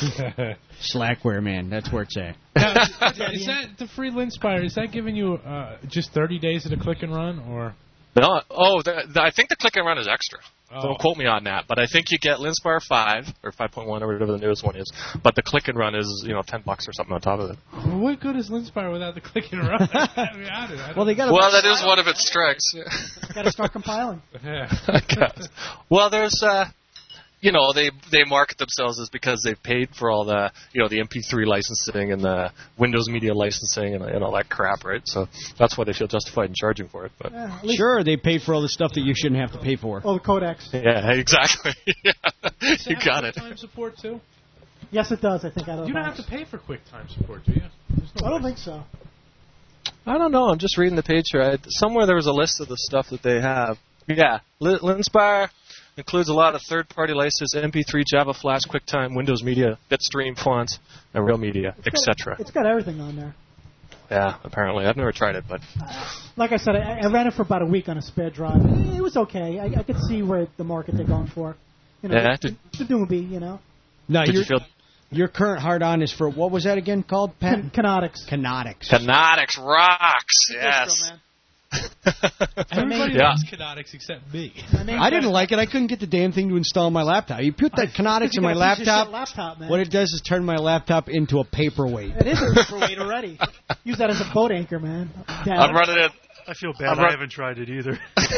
Slackware, man. That's where it's at. Now, is that the free Linspire? Is that giving you uh, just thirty days of the click and run, or? No, oh, the, the, I think the click and run is extra. Oh. Don't quote me on that, but I think you get Linspire five or five point one or whatever the newest one is. But the click and run is, you know, ten bucks or something on top of it. Well, what good is Linspire without the click and run? I mean, I don't, I don't Well, they got. Well, that is one of its strengths. Got to start compiling. Yeah. I guess. Well, there's, uh, you know, they they market themselves as because they've paid for all the, you know, the M P three licensing and the Windows Media licensing and, and all that crap, right? So that's why they feel justified in charging for it. But Yeah, at least Sure, they pay for all the stuff that you shouldn't have to pay for. all the codecs. yeah, exactly. Yeah, Does you that got have it. QuickTime support too? Yes, it does. I think out of the You don't box. have to pay for QuickTime support, do you? There's no I don't way. think so. I don't know. I'm just reading the page here. I, somewhere there was a list of the stuff that they have. Yeah, Lin- Linspire includes a lot of third-party licenses, M P three, Java Flash, QuickTime, Windows Media, Bitstream, fonts, and Real Media, et cetera. It's got everything on there. Yeah, apparently. I've never tried it, but Like I said, I, I ran it for about a week on a spare drive. It was okay. I, I could see where the market they're going for. You know, Yeah, the, did- the Doobie, you know. No, did your you feel your current hard on is for what was that again called? Pat? Can- Canonics. Canonics. Canonics rocks? Distro, Yes. man. Everybody Yeah. loves Canonics except me. My main I didn't question- like it. I couldn't get the damn thing to install on my laptop. You put that Canonics in You my gotta fix your laptop. shit laptop, man. What it does is turn my laptop into a paperweight. It is a paperweight already. Use that as a boat anchor, man. Dad. I'm running it. I feel bad. I'm I run- haven't tried it either.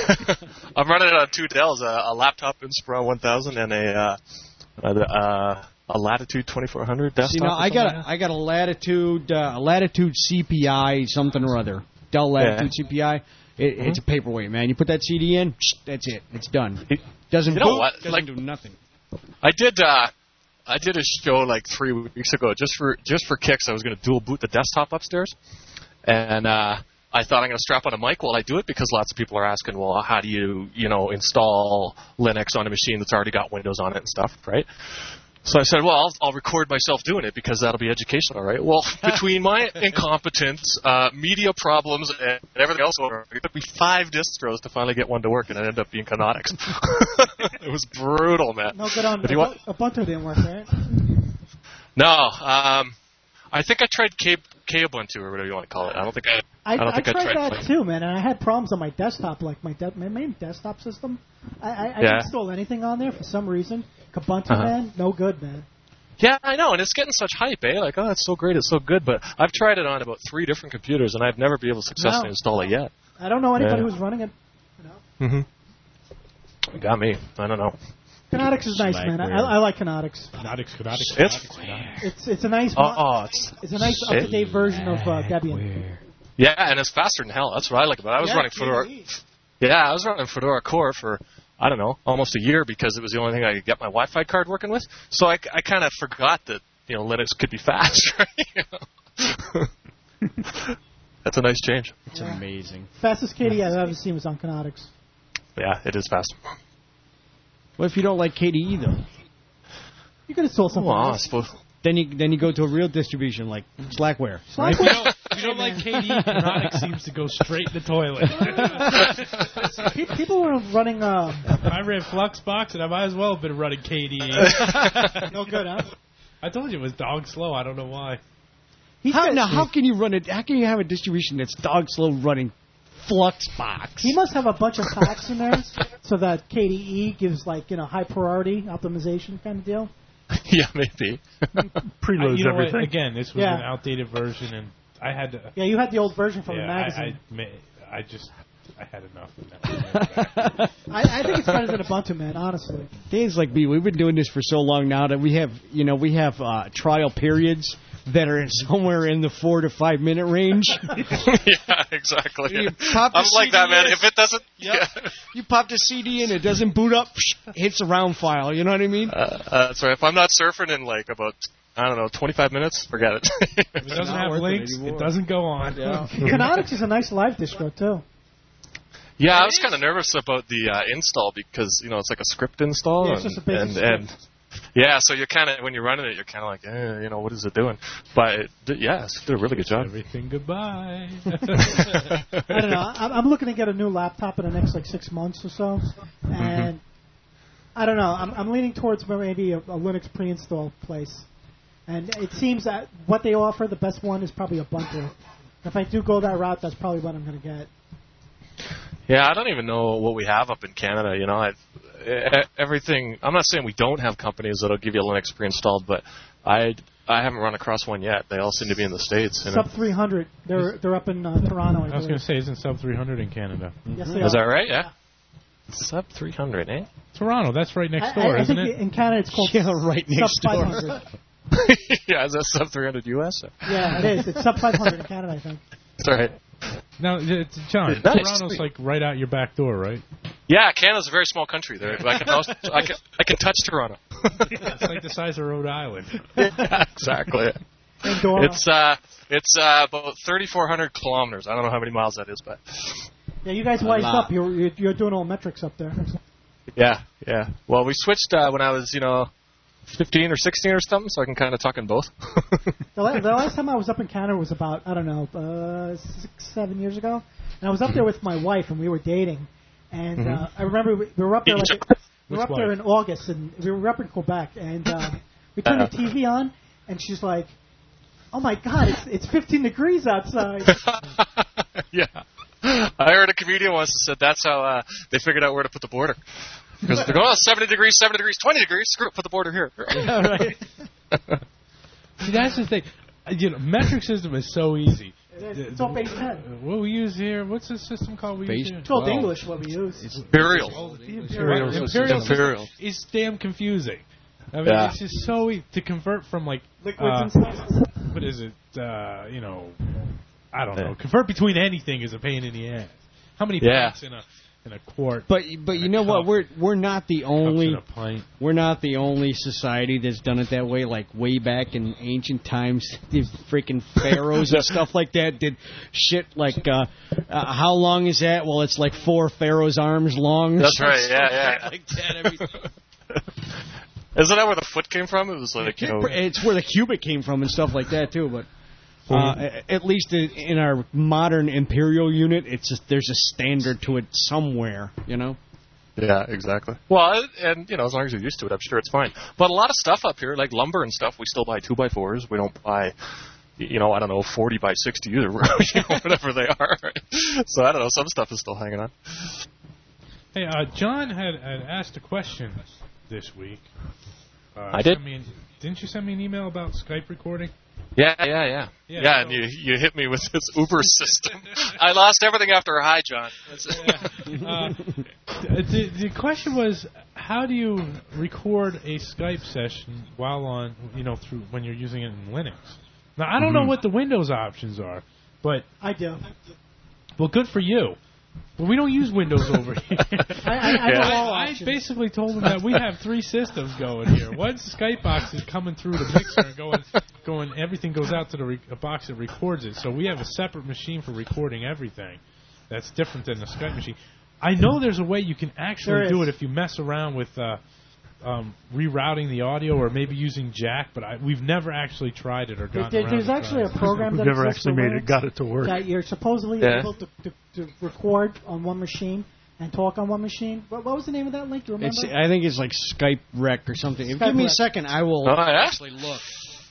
I'm running it on two Dells, a, a laptop Inspiron one thousand and a uh, a, uh, a Latitude twenty-four hundred desktop. See, now or I got something a, I got a Latitude uh, a Latitude C P I something or other. Dell Latitude Yeah. C P I. It, It's a paperweight, man. You put that C D in, that's it. It's done. You- Doesn't you know boot, what? doesn't Like- do nothing. I did. Uh, I did a show like three weeks ago just for just for kicks. I was going to dual boot the desktop upstairs, and uh, I thought I'm going to strap on a mic while I do it because lots of people are asking, well, how do you you know install Linux on a machine that's already got Windows on it and stuff, right? So I said, well, I'll, I'll record myself doing it because that'll be educational, right? Well, between my incompetence, uh, media problems, and everything else, it took me five distros to finally get one to work, and it ended up being Canonics. It was brutal, man. No good on But you want- Ubuntu didn't work, right? No, um, I think I tried K, Kubuntu or whatever you want to call it. I don't think I. I, I don't I think I tried tried that playing. too, man, and I had problems on my desktop, like my de- my main desktop system. I, I, I Yeah. didn't install anything on there for some reason. Kubuntu, Uh-huh. man, no good, man. Yeah, I know, and it's getting such hype, eh? Like, oh, it's so great, it's so good. But I've tried it on about three different computers, and I've never been able to successfully No. install it yet. I don't know anybody Yeah. who's running it. You know? Mm-hmm. Got me. I don't know. Canonics is nice, man. I, I like Canonics. Canonics, Canonics, It's It's it's a nice oh, mo- oh it's it's a nice up to date version of uh, Debian. yeah, and it's faster than hell. That's what I like about it. I was Yeah, running Fedora. K D E. Yeah, I was running Fedora Core for, I don't know, almost a year because it was the only thing I could get my Wi-Fi card working with. So I, I kind of forgot that, you know, Linux could be fast, right? You know? That's a nice change. It's amazing. Fastest K D E I've ever seen was on Canonics. Yeah, it is fast. What if you don't like K D E though? You could install something Well, I else. suppose. Then you then you go to a real distribution like Slackware. Slackware- You don't, you don't like K D E, Canonics seems to go straight in the toilet. Pe- People were running. Uh, I ran Fluxbox, and I might as well have been running K D E. no good, huh? I told you it was dog slow. I don't know why. How, got- now, how can you run it? How can you have a distribution that's dog slow running Fluxbox? He must have a bunch of packs in there so that K D E gives like you know high priority optimization kind of deal. Yeah, maybe. Preloads I- you know what? everything. Again, this was Yeah. an outdated version, and I had to. Yeah, you had the old version from yeah, the magazine. I, I, ma- I just I had enough of that. I, I think it's better than Ubuntu, man. Honestly. Days like me, we've been doing this for so long now that we have, you know, we have uh, trial periods that are somewhere in the four to five minute range. Yeah, exactly. You pop the I'm like that, C D man. in. If it doesn't, Yep. yeah. You pop the C D in, it doesn't boot up, hits a round file. You know what I mean? Uh, uh, that's right. If I'm not surfing in like about I don't know twenty-five minutes, forget it. If it doesn't not have worth it links, it, anymore. doesn't go on. Yeah. Canonics is a nice live distro too. Yeah, I was kind of nervous about the uh, install because you know it's like a script install, Yeah, it's and, just a basic and, script. and yeah, so you're kind of when you're running it, you're kind of like, eh, you know, what is it doing? But it, did- yeah, it did a really good job. Everything goodbye. I don't know. I'm, I'm looking to get a new laptop in the next like six months or so, and I don't know. I'm, I'm leaning towards maybe a, a Linux pre-install place, and it seems that what they offer, the best one is probably Ubuntu. If I do go that route, that's probably what I'm going to get. Yeah, I don't even know what we have up in Canada. You know, I've, e- everything. I'm not saying we don't have companies that'll give you a Linux pre-installed, but I I haven't run across one yet. They all seem to be in the States. You know? Sub three hundred, they're they're up in uh, Toronto. I, I was believe. going to say, isn't Sub three hundred in Canada? Yes, they Is that are. right? Yeah. Sub three hundred, eh? Toronto, that's right next I, door, I, I isn't think it? in Canada it's called Yeah, right Sub next door. five hundred. Yeah, is that sub three hundred U S? Yeah, it is. It's Sub five hundred in Canada, I think. That's right. Now, it's, John, Nice. Toronto's like right out your back door, right? Yeah, Canada's a very small country. There, I can, house, I can, I can touch Toronto. It's like the size of Rhode Island. Yeah, exactly. Andorra. It's uh, it's uh, about thirty-four hundred kilometers. I don't know how many miles that is, but Yeah, you guys wised lot. up. You're, you're you're doing all metrics up there. yeah, yeah. Well, we switched uh, when I was, you know, fifteen or sixteen or something, so I can kind of talk in both. The, la- the last time I was up in Canada was about I don't know uh, six seven years ago, and I was up there with my wife and we were dating, and uh, I remember we, we were up there like we were Which up there wife? in August and we were up in Quebec and uh, we turned the T V on and she's like, "Oh my God, it's it's fifteen degrees outside." Yeah. I heard a comedian once that said that's how uh, they figured out where to put the border. Because they're going, oh, seventy degrees, seventy degrees, twenty degrees, screw it, put the border here. Yeah, right. See, that's the thing. Uh, You know, metric system is so easy. It is. It's all base ten. Uh, What we use here, what's the system called we Base use here? It's old Well, English what we use. Imperial. Imperial. Imperial. Imperial. Imperial. It's damn confusing. I mean, Yeah. it's just so easy to convert from like Liquids uh, and stuff. what is it? Uh, you know, I don't know. Yeah. Convert between anything is a pain in the ass. How many Yeah. pints in a in a quart? But but you know what? cup. We're we're not the Cups only in a pint. we're not the only society that's done it that way. Like way back in ancient times, the freaking pharaohs and stuff like that did shit like uh, uh, how long is that? Well, it's like four pharaohs' arms long. That's right, yeah, yeah. Like that. Every, Isn't that where the foot came from? It was like, you know. it's where the cubit came from and stuff like that too. But uh, a- at least in, in our modern imperial unit, it's just, there's a standard to it somewhere. You know. Yeah, exactly. Well, and, you know, as long as you're used to it, I'm sure it's fine. But a lot of stuff up here, like lumber and stuff, we still buy two by fours. We don't buy, you know, I don't know, forty by sixty either, you know, whatever they are. So I don't know, some stuff is still hanging on. Hey, uh, John had, had asked a question this week. Uh, I did? sent me an- didn't you send me an email about Skype recording? Yeah, yeah, yeah. Yeah, Yeah, so- and you you hit me with this Uber system. I lost everything after a hi, John. Uh, the, the question was, how do you record a Skype session while on, you know, through when you're using it in Linux? Now, I don't know what the Windows options are, but, I do. well, good for you. But we don't use Windows over here. I, I, I know Yeah. all I, I options. basically told him that we have three systems going here. One Skype box is coming through the mixer and going, going. Everything goes out to the re- a box that records it. So we have a separate machine for recording everything. That's different than the Skype machine. I know there's a way you can actually There do is. it if you mess around with uh, um, rerouting the audio or maybe using Jack, but I, we've never actually tried it or There- gotten there- around there's to actually a trying it. program We've that never exists actually for made it, Linux got it to work. that you're supposedly Yeah. able to, to, to record on one machine and talk on one machine. What, what was the name of that link? Do you remember? It's I think it's like Skype Rec or something. If Skype give me a Rec. second, I will Oh, yeah? actually look.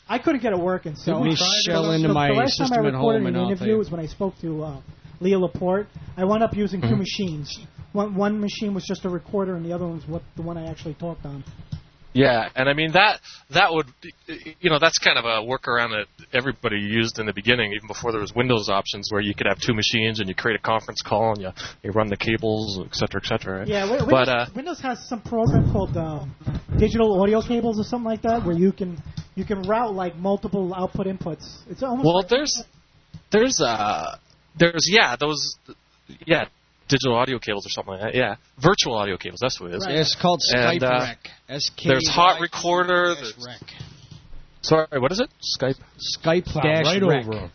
I couldn't get it working. So Let me shell into the, my the last time I system at recorded home and an I'll interview tell you. was when I spoke to uh, Leah Laporte. I wound up using two Mhm. machines. One, one machine was just a recorder, and the other one was what the one I actually talked on. Yeah, and I mean that that would, you know, that's kind of a workaround that everybody used in the beginning, even before there was Windows options, where you could have two machines and you create a conference call and you you run the cables, et cetera, et cetera. Right? Yeah, Windows, but uh, Windows has some program called uh, digital audio cables or something like that, where you can you can route like multiple output inputs. It's almost well, like, there's there's uh there's yeah those yeah. digital audio cables or something like that. Yeah, virtual audio cables. That's what it is. Right. It's called Skype And, uh, Rec. S K There's Hot Y Recorder. dash There's, Rec. sorry, what is it? Skype. Skype Plow dash right Rec. over 'em.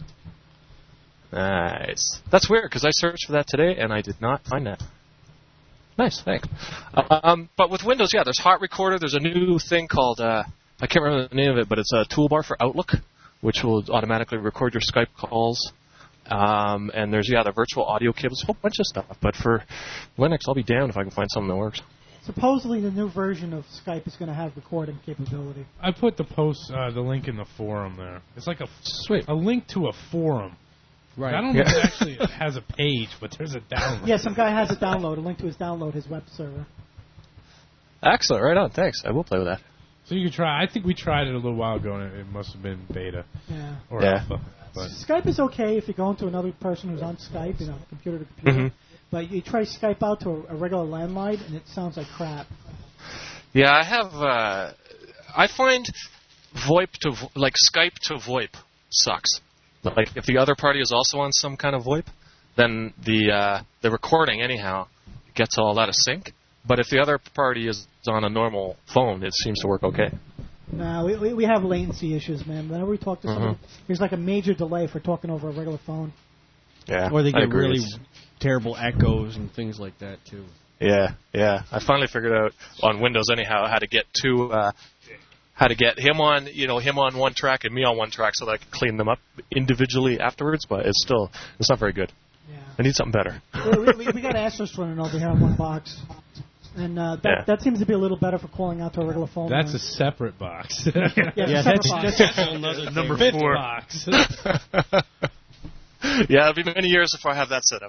Nice. That's weird because I searched for that today and I did not find that. Nice, thanks. Um, but with Windows, yeah, there's Hot Recorder. There's a new thing called uh, I can't remember the name of it, but it's a toolbar for Outlook, which will automatically record your Skype calls. Um, and there's yeah the virtual audio cables, a whole bunch of stuff. But for Linux, I'll be damned if I can find something that works. supposedly the new version of Skype is going to have recording capability. I put the post, uh, the link in the forum there. It's like a Sweet. a link to a forum. Right. I don't know if it actually has a page, but there's a download. Yeah, some guy has it download, a link to his download, his web server. Excellent. Right on. Thanks. I will play with that. So you can try. I think we tried it a little while ago, and it, it must have been beta Yeah. or Yeah. alpha. But Skype is okay if you're going to another person who's on Skype, you know, computer to computer. Mhm. But you try Skype out to a, a regular landline, and it sounds like crap. Yeah, I have. Uh, I find VoIP to vo- like Skype to VoIP sucks. Like if the other party is also on some kind of VoIP, then the uh, the recording anyhow gets all out of sync. But if the other party is on a normal phone, it seems to work okay. No, we, we we have latency issues, man. Whenever we talk to somebody, Mhm. there's like a major delay for talking over a regular phone. Yeah, Or they I get agree. really It's- terrible echoes and things like that too. Yeah, yeah. I finally figured out on Windows anyhow how to get two, uh, how to get him on, you know, him on one track and me on one track, so that I can clean them up individually afterwards. But it's still, it's not very good. Yeah. I need something better. we, we, we got Asterisk running over here on one box, and uh, that Yeah. that seems to be a little better for calling out to a regular phone. that's line. a separate box. yeah, Yeah, it's a that's, separate box. that's a whole nother Number thing. four box. Yeah, it'll be many years before I have that set up.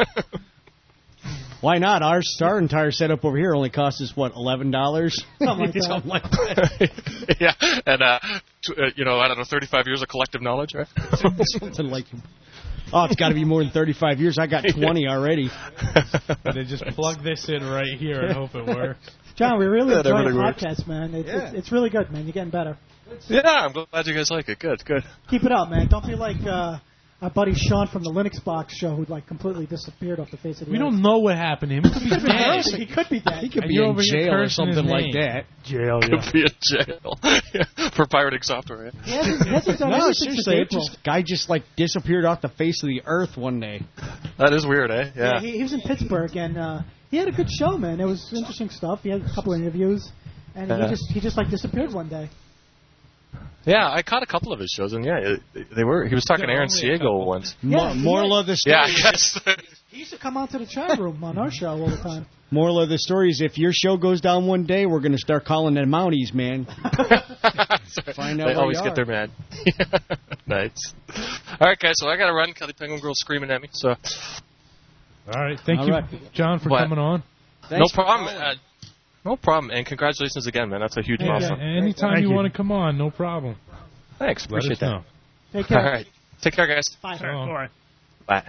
Why not? Our our entire setup over here only cost us what eleven dollars, Something like that. something like that. Yeah, and uh, t- uh, you know, I don't know, thirty-five years of collective knowledge, right? Something like. Oh, it's got to be more than thirty-five years. I got twenty already. They just plug this in right here and hope it works. John, we really Yeah, enjoy the everything works. podcast, man. It's, Yeah. it's it's really good, man. You're getting better. Yeah, I'm glad you guys like it. Good, good. Keep it up, man. Don't be like uh, our buddy Sean from the Linux Box show, who like completely disappeared off the face of the We earth. don't know what happened to him. He could be He could be dead. dead. He could be dead. He could And be you're in over here jail or cursing his something like name. that. Jail, Could be in jail yeah, for pirating software. Yeah. He hasn't, he hasn't done No, anything since seriously, it April. just guy just like disappeared off the face of the earth one day. That is weird, eh? Yeah, Yeah. he, he was in Pittsburgh, and uh, he had a good show, man. It was interesting stuff. He had a couple of interviews, and Yeah. he just he just like disappeared one day. Yeah, I caught a couple of his shows, and yeah, it- they were. He was talking to Yeah, Aaron only a Siegel couple. once. Yeah, Mo- he moral had- of the story. Yeah, I guess. He used to come out to the chat room on our show all the time. Moral of the story is if your show goes down one day, we're going to start calling them Mounties, man. Find out They where always you get are. their man. Nice. All right, guys. So I got to run. Kelly Penguin Girl's screaming at me. So All right. Thank All you, right. John, for What? coming on. Thanks no for problem. calling. Uh, no problem. And congratulations again, man. That's a huge Thank you. milestone. Anytime Thank you, you. want to come on, no problem. Thanks. Let Appreciate us that. know. Take care. All right. Take care, guys. Bye. So- All right. Bye.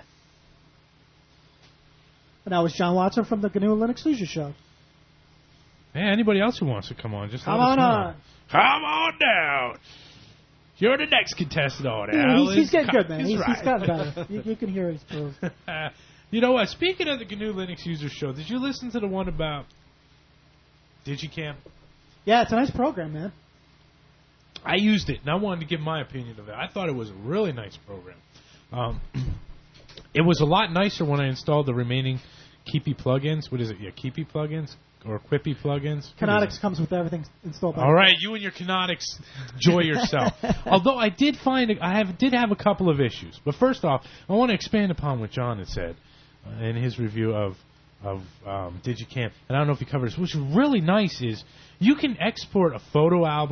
And that was John Watson from the G N U Linux Leisure Show. Hey, anybody else who wants to come on, just Come let us on know. on. Come on down. You're the next contestant on it. Yeah, he's, Alan. he's getting Come- good, man. He's, right. he's gotten better. You, you can hear his groove. You know what? Speaking of the G N U Linux User Show, did you listen to the one about Digicam? Yeah, it's a nice program, man. I used it, and I wanted to give my opinion of it. I thought it was a really nice program. Um, it was a lot nicer when I installed the remaining Keepy plugins. What is it? Yeah, Keepy plugins or Quippy plugins. What is Canonics it? comes with everything installed. by All right, you and your Canonics, enjoy yourself. Although I did find, I have did have a couple of issues. But first off, I want to expand upon what John had said uh, in his review of of um, Digicam. And I don't know if he covers. What's really nice is you can export a photo album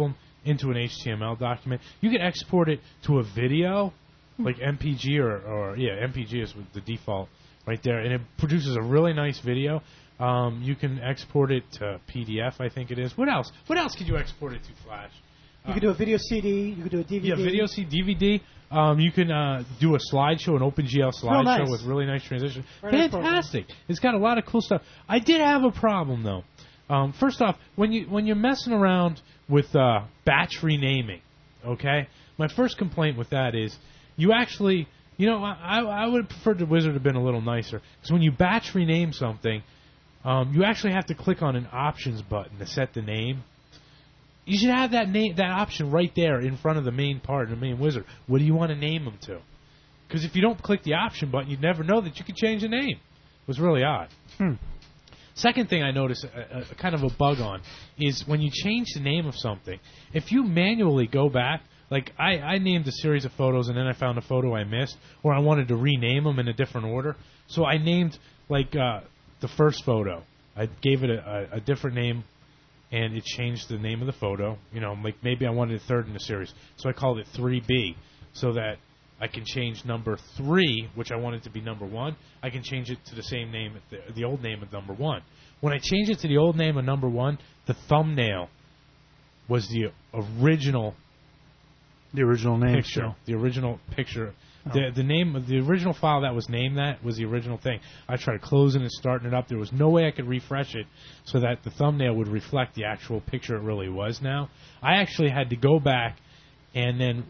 into an H T M L document. You can export it to a video, like M P G or, or yeah, M P G is the default right there, and it produces a really nice video. Um, you can export it to P D F, I think it is. What else? What else could you export it to Flash? You could do a video C D. You could do a D V D. Yeah, video C D, D V D. Um, you can uh, do a slideshow, an OpenGL slideshow nice. with really nice transition. Very nice Fantastic. It's got a lot of cool stuff. I did have a problem though. Um, first off, when you when you're messing around with uh, batch renaming, okay, my first complaint with that is you actually, you know, I I would prefer the Wizard have been a little nicer because when you batch rename something, um, you actually have to click on an options button to set the name. You should have that name, that option right there in front of the main part, the main wizard. What do you want to name them to? Because if you don't click the option button, you'd never know that you could change the name. It was really odd. Hmm. Second thing I noticed, a, a, kind of a bug on, is when you change the name of something, if you manually go back, like I, I named a series of photos and then I found a photo I missed, or I wanted to rename them in a different order, so I named like uh, the first photo. I gave it a, a, a different name. And it changed the name of the photo. You know, like maybe I wanted a third in the series, so I called it three B, so that I can change number three, which I wanted to be number one. I can change it to the same name, the, the old name of number one. When I changed it to the old name of number one, the thumbnail was the original. The original name. Picture. Still. The original picture. Oh. The the name, the original file that was named that was the original thing. I tried closing and starting it up. There was no way I could refresh it so that the thumbnail would reflect the actual picture it really was now. I actually had to go back and then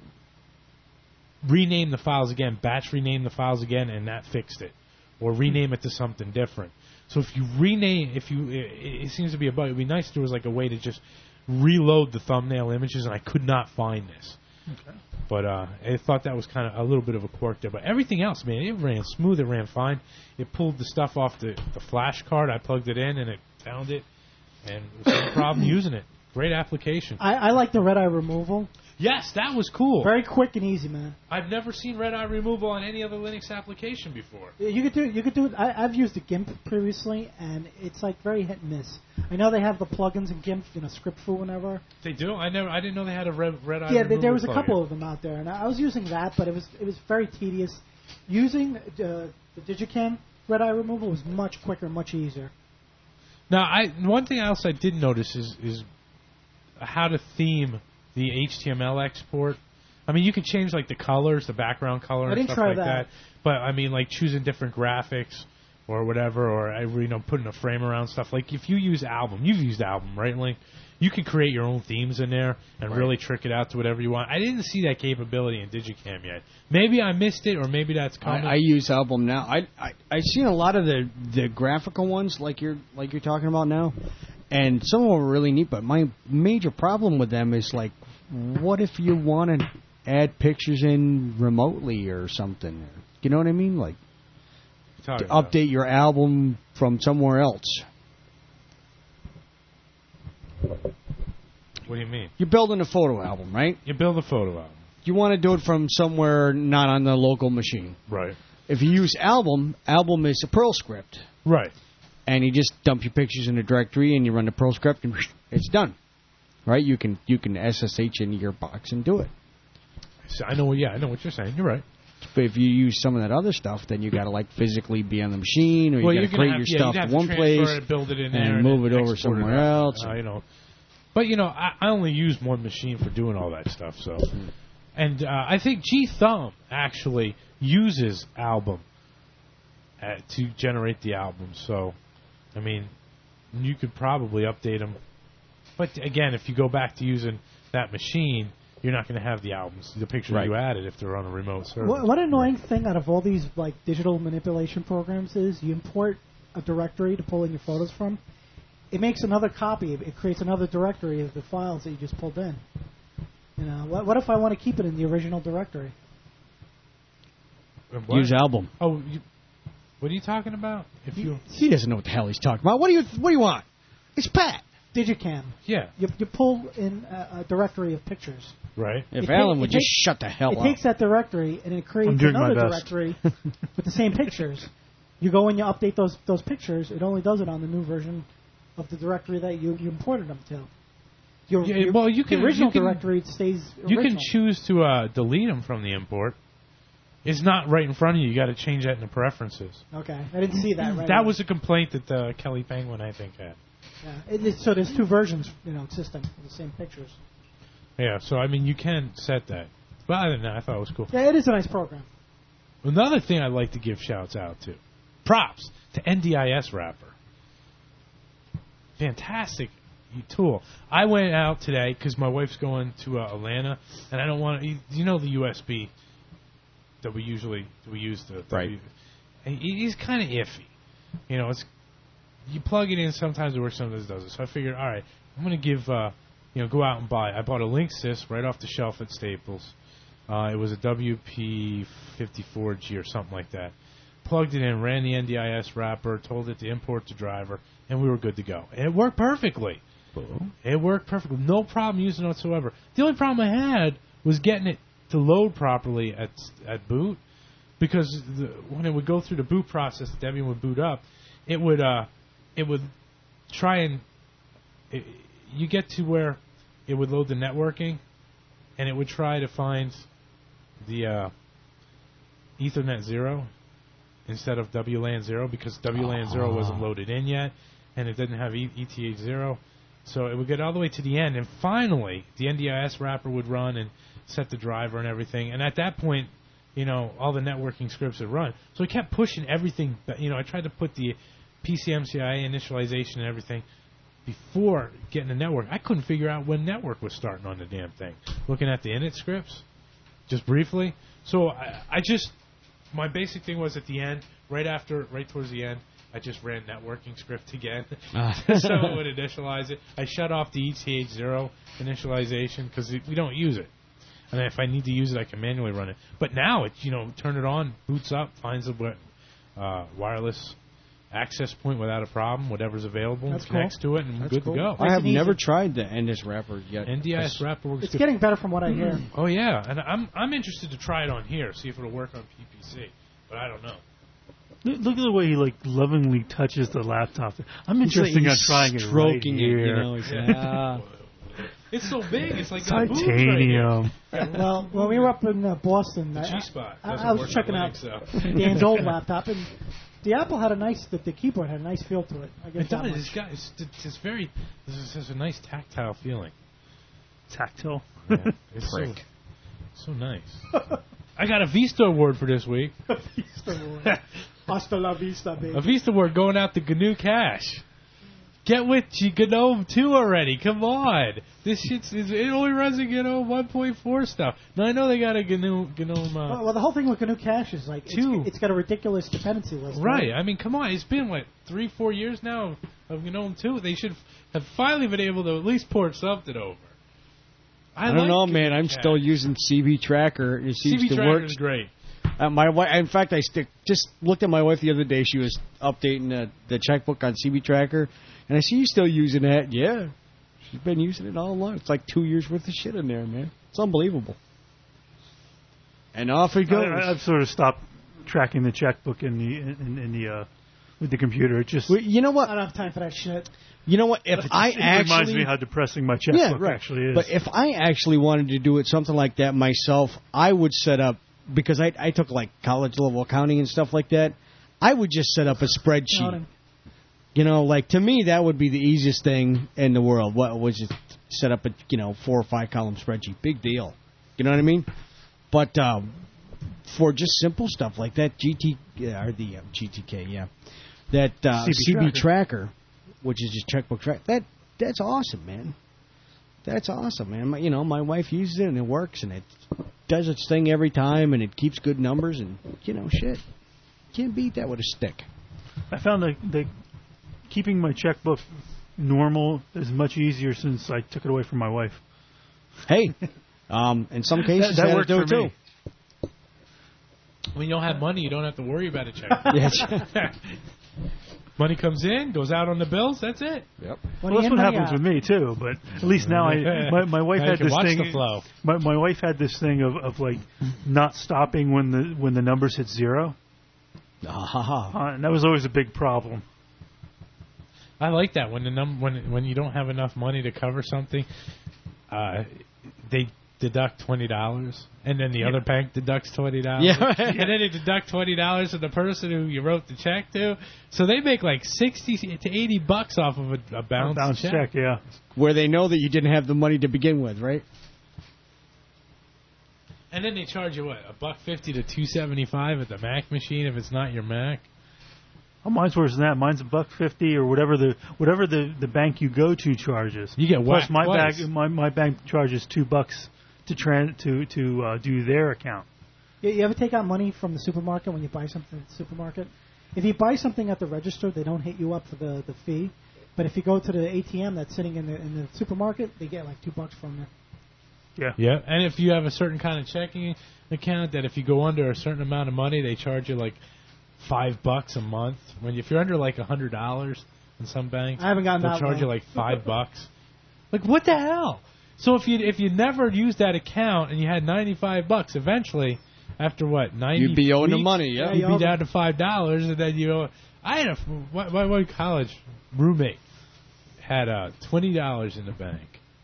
rename the files again, batch rename the files again, and that fixed it. Or rename it to something different. So if you rename, if you, it, it seems to be a bug. It would be nice if there was like a way to just reload the thumbnail images, and I could not find this. Okay. But uh, I thought that was kind of a little bit of a quirk there. But everything else, man, it ran smooth. It ran fine. It pulled the stuff off the, the flash card. I plugged it in, and it found it. And it was no problem using it. Great application. I, I like the red eye removal. Yes, that was cool. Very quick and easy, man. I've never seen red eye removal on any other Linux application before. You could do it. You could do it. I, I've used the GIMP previously, and it's like very hit and miss. I know they have the plugins in GIMP, you know, ScriptFu, whenever. They do. I never. I didn't know they had a red, red eye. Yeah, removal there was a plugin. couple of them out there, and I was using that, but it was it was very tedious. Using uh, the Digicam red eye removal was much quicker, much easier. Now, I one thing else I did notice is is how to theme the H T M L export. I mean, you could change like the colors, the background color, I and didn't stuff try like that. that. But I mean, like choosing different graphics or whatever, or you know, putting a frame around stuff. Like if you use Album, you've used Album, right? Like you can create your own themes in there and Right. really trick it out to whatever you want. I didn't see that capability in Digicam yet. Maybe I missed it, or maybe that's coming. I, I use Album now. I, I I've seen a lot of the, the graphical ones like you're like you're talking about now, and some of them are really neat. But my major problem with them is like, what if you want to add pictures in remotely or something? You know what I mean? Like to about. update your album from somewhere else. What do you mean? You're building a photo album, right? You build a photo album. You want to do it from somewhere not on the local machine. Right. If you use Album, Album is a Perl script. Right. And you just dump your pictures in a directory and you run the Perl script and it's done. Right? You can you can S S H into your box and do it. So I know what. Yeah, I know what you're saying. You're right. But if you use some of that other stuff, then you got to like physically be on the machine, or you well, got you're to create have, your yeah, stuff you'd have in one to place transfer it, build it in there, and move then it over export somewhere it out. else. Uh, you know, but you know, I, I only use one machine for doing all that stuff. So, Hmm. and uh, I think G Thumb actually uses Album uh, to generate the album. So, I mean, you could probably update them. But again, if you go back to using that machine, you're not going to have the albums, the pictures Right. you added if they're on a remote server. What, what annoying thing out of all these like digital manipulation programs is you import a directory to pull in your photos from. It makes another copy. It creates another directory of the files that you just pulled in. You know, what, what if I want to keep it in the original directory? What? Use Album. Oh, you, what are you talking about? If you, He doesn't know what the hell he's talking about. What do you What do you want? It's Pat. Digicam. yeah, You, you pull in a, a directory of pictures. right. If It Alan ta- would it just takes- shut the hell It up. takes that directory and it creates I'm doing my another best. directory with the same pictures. You go and you update those those pictures. It only does it on the new version of the directory that you, you imported them to. Your, Yeah, your, well, you can- the original you can- directory stays You original. can choose to uh, delete them from the import. It's not right in front of you. You got to change that in the preferences. Okay, I didn't see that. Right That away. was a complaint that uh, Kelly Penguin, I think, had. Yeah. It, it's, so there's two versions, you know, existing of the same pictures. Yeah, so I mean, you can set that. But other than that, I thought it was cool. Yeah, it is a nice program. Another thing I'd like to give shouts out to, props to N D I S Wrapper. Fantastic tool. I went out today because my wife's going to uh, Atlanta, and I don't want to. You know the U S B that we usually that we use to Right. we- and he- he's kind of iffy. You know, it's you plug it in. Sometimes it works, sometimes it doesn't. So I figured, all right, I'm going to give uh, you know go out and buy. I bought a Linksys right off the shelf at Staples. Uh, it was a W P fifty-four G or something like that. Plugged it in, ran the N D I S wrapper, told it to import the driver, and we were good to go. And it worked perfectly. It worked perfectly. No problem using it whatsoever. The only problem I had was getting it to load properly at at boot, because the, when it would go through the boot process, Debian would boot up, it would uh, it would try and it, you get to where it would load the networking, and it would try to find the uh, Ethernet zero instead of W LAN zero, because W LAN zero wasn't loaded in yet, and it didn't have E T H zero. So it would get all the way to the end, and finally the N D I S wrapper would run and set the driver and everything. And at that point, you know, all the networking scripts would run. So it kept pushing everything. You know, I tried to put the P C M C I A initialization and everything before getting the network. I couldn't figure out when network was starting on the damn thing. Looking at the init scripts, just briefly. So I, I just, my basic thing was at the end, right after, right towards the end, I just ran networking script again, Ah. so it would initialize it. I shut off the E T H zero initialization because we don't use it. And if I need to use it, I can manually run it. But now, it you know, turn it on, boots up, finds a wi- uh, wireless access point without a problem, whatever's available, That's connects cool. to it, and That's good cool. to go. I have Nice and never easy. tried the N D I S wrapper yet. N D I S wrapper works It's good. getting better from what I hear. Oh yeah, and I'm I'm interested to try it on here, see if it'll work on P P C, but I don't know. Look look at the way he like lovingly touches the laptop. I'm He's like- interested in he's trying it right stroking it, here. you know. He's like, ah. It's so big, it's like got boobs right here. Titanium. Well, when we were up in uh, Boston, The I, G-spot I, doesn't I was work on checking out Linux, though. Dan's old laptop, and the Apple had a nice, the, the keyboard had a nice feel to it. I guess It that does. much. It's got. It's, it's very. This is a nice tactile feeling. Tactile. Yeah, it's so, so nice. I got a Vista award for this week. Hasta la vista, baby. A Vista award going out to G N U Cash. Get with G- GNOME two already. Come on. This shit's is- it only runs in GNOME one point four stuff. Now I know they got a GNOME. GNOME uh, Well, well, the whole thing with G N U Cache is like it's, Two. it's got a ridiculous dependency list. Right. I mean, come on. It's been, what, three, four years now of GNOME two? They should have finally been able to at least port something over. I, I don't like know, GNOME man. I'm Cache. still using C V Tracker. It seems C V to Tracker work. is great. Uh, my wife, in fact, I stick, just looked at my wife the other day. She was updating the, the checkbook on C V Tracker, and I see you still using that. Yeah, she's been using it all along. It's like two years worth of shit in there, man. It's unbelievable. And off it goes. I, I've sort of stopped tracking the checkbook in the in, in the uh, with the computer. It just Well, you know what? I don't have time for that shit. You know what? If I it reminds actually, me how depressing my checkbook yeah, right. actually is. But if I actually wanted to do it something like that myself, I would set up, because I I took like college level accounting and stuff like that. I would just set up a spreadsheet. Counting. You know, like to me that would be the easiest thing in the world. What was just set up a you know four or five column spreadsheet? Big deal. You know what I mean? But um, for just simple stuff like that, G T yeah, or the uh, G T K, yeah, that uh, C B C B Tracker. tracker, which is just checkbook track. That that's awesome, man. That's awesome, man. My, you know, my wife uses it and it works and it does its thing every time and it keeps good numbers and you know shit. Can't beat that with a stick. I found that, that keeping my checkbook normal is much easier since I took it away from my wife. Hey, um, in some cases that that'll worked do for it too. me. When you don't have money, you don't have to worry about a check. Yes. Money comes in, goes out on the bills. That's it. Yep. When Well, you that's what money happens out. with me too. But at least now, I my, my wife Now you had can this watch thing. the flow. My my wife had this thing of, of like not stopping when the when the numbers hit zero, Ah, uh, and that was always a big problem. I like that when the num when when you don't have enough money to cover something, uh, they deduct twenty dollars, and then the Yeah. other bank deducts twenty dollars, Yeah. and then they deduct twenty dollars from the person who you wrote the check to. So they make like sixty to eighty bucks off of a, a bounce, Bounce check. check, yeah. Where they know that you didn't have the money to begin with, right? And then they charge you what, a buck fifty to two seventy five at the Mac machine if it's not your Mac. Oh, mine's worse than that. Mine's a buck fifty or whatever the whatever the, the bank you go to charges. You get Plus whacked my twice. bank my, my bank charges two bucks to tran to to uh, do their account. You, you ever take out money from the supermarket when you buy something at the supermarket? If you buy something at the register, they don't hit you up for the, the fee. But if you go to the A T M that's sitting in the in the supermarket, they get like two bucks from you. Yeah. Yeah, and if you have a certain kind of checking account, that if you go under a certain amount of money, they charge you like five bucks a month. When if you're under like a hundred dollars in some banks, I haven't gotten they'll that charge low. you like five bucks. Like what the hell? So if you if you never used that account and you had ninety five bucks, eventually, after what ninety, You'd be owing the weeks, money, yeah. Yeah, you'd you be owe down to five dollars, and then you. Owe, I had a my, my one college roommate had uh, twenty dollars in the bank.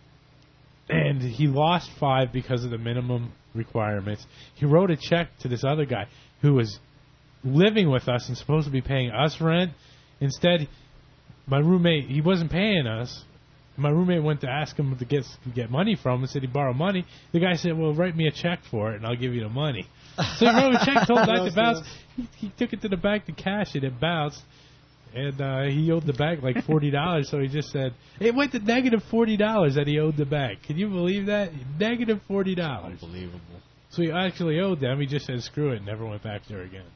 And he lost five because of the minimum requirements. He wrote a check to this other guy who was living with us and supposed to be paying us rent. Instead, my roommate, he wasn't paying us. My roommate went to ask him to get get money from him and said he borrowed money. The guy said, well, write me a check for it and I'll give you the money. So he wrote a check, told him not to bounce. He, he took it to the bank to cash it. It bounced. And uh, he owed the bank like forty dollars, so he just said it went to negative forty dollars that he owed the bank. Can you believe that? Negative forty dollars. Unbelievable. So he actually owed them. He just said screw it and never went back there again.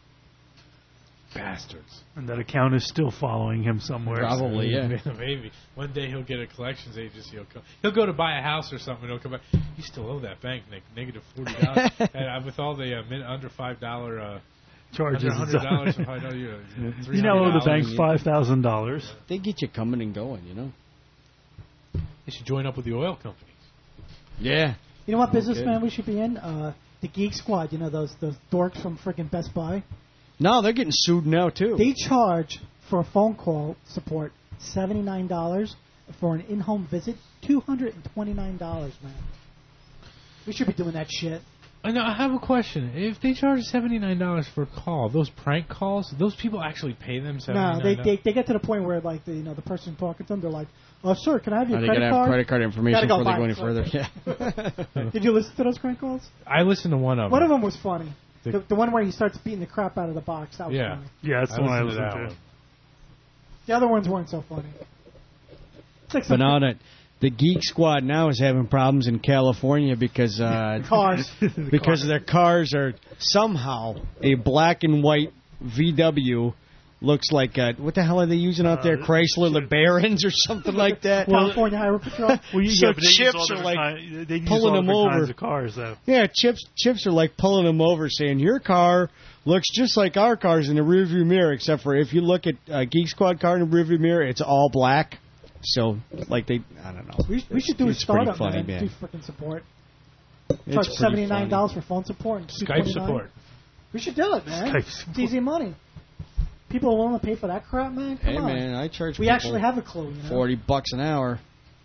Bastards. And that account is still following him somewhere. Probably, yeah. Maybe one day he'll get a collections agency. He'll come. He'll go to buy a house or something. He'll come back. You still owe that bank Nick, negative forty dollars. And uh, with all the uh, min- under five dollar. Uh, Charges. Hundred dollars. I know you. You now owe the bank five thousand dollars. They get you coming and going, you know. They should join up with the oil companies. Yeah. You know what businessman kidding. we should be in? Uh, the Geek Squad. You know those those dorks from freaking Best Buy. No, they're getting sued now too. They charge for a phone call support seventy nine dollars, for an in home visit two hundred and twenty nine dollars, man. We should be doing that shit. I know. I have a question. If they charge seventy nine dollars for a call, those prank calls, those people actually pay them seventy nine No, dollars. they, they they get to the point where like the you know the person talking to them, they're like, "Oh, sir, can I have your Oh, they credit gotta have card?" credit card information Gotta go before they buy go any it. further. Yeah. Did you listen to those crank calls? I listened to one of One them. of them was funny. The- The, the one where he starts beating the crap out of the box. That was Yeah. funny. Yeah, that's I the one I listened to listened that to. one. The other ones weren't so funny. It's like But some now that the Geek Squad now is having problems in California because uh, cars. because their cars are somehow a black and white V W looks like a, what the hell are they using out there? Uh, Chrysler LeBarons or something like that. California Highway Patrol. Well, you, So yeah, but they use chips all are different like kind- they use pulling all them different over. kinds of cars, though. Yeah, chips chips are like pulling them over, saying your car looks just like our cars in the rearview mirror, except for if you look at a Geek Squad car in the rearview mirror, it's all black. So, like they, I don't know. We, we should do a It's pretty startup funny, man. man. Do freaking support. It's Charge pretty seventy nine dollars funny. for phone support. And Skype $229. support. We should do it, man. Skype It's support. easy money. People are willing to pay for that crap, man. Come Hey on. man, I charge We people actually have a clue. You know, forty bucks an hour.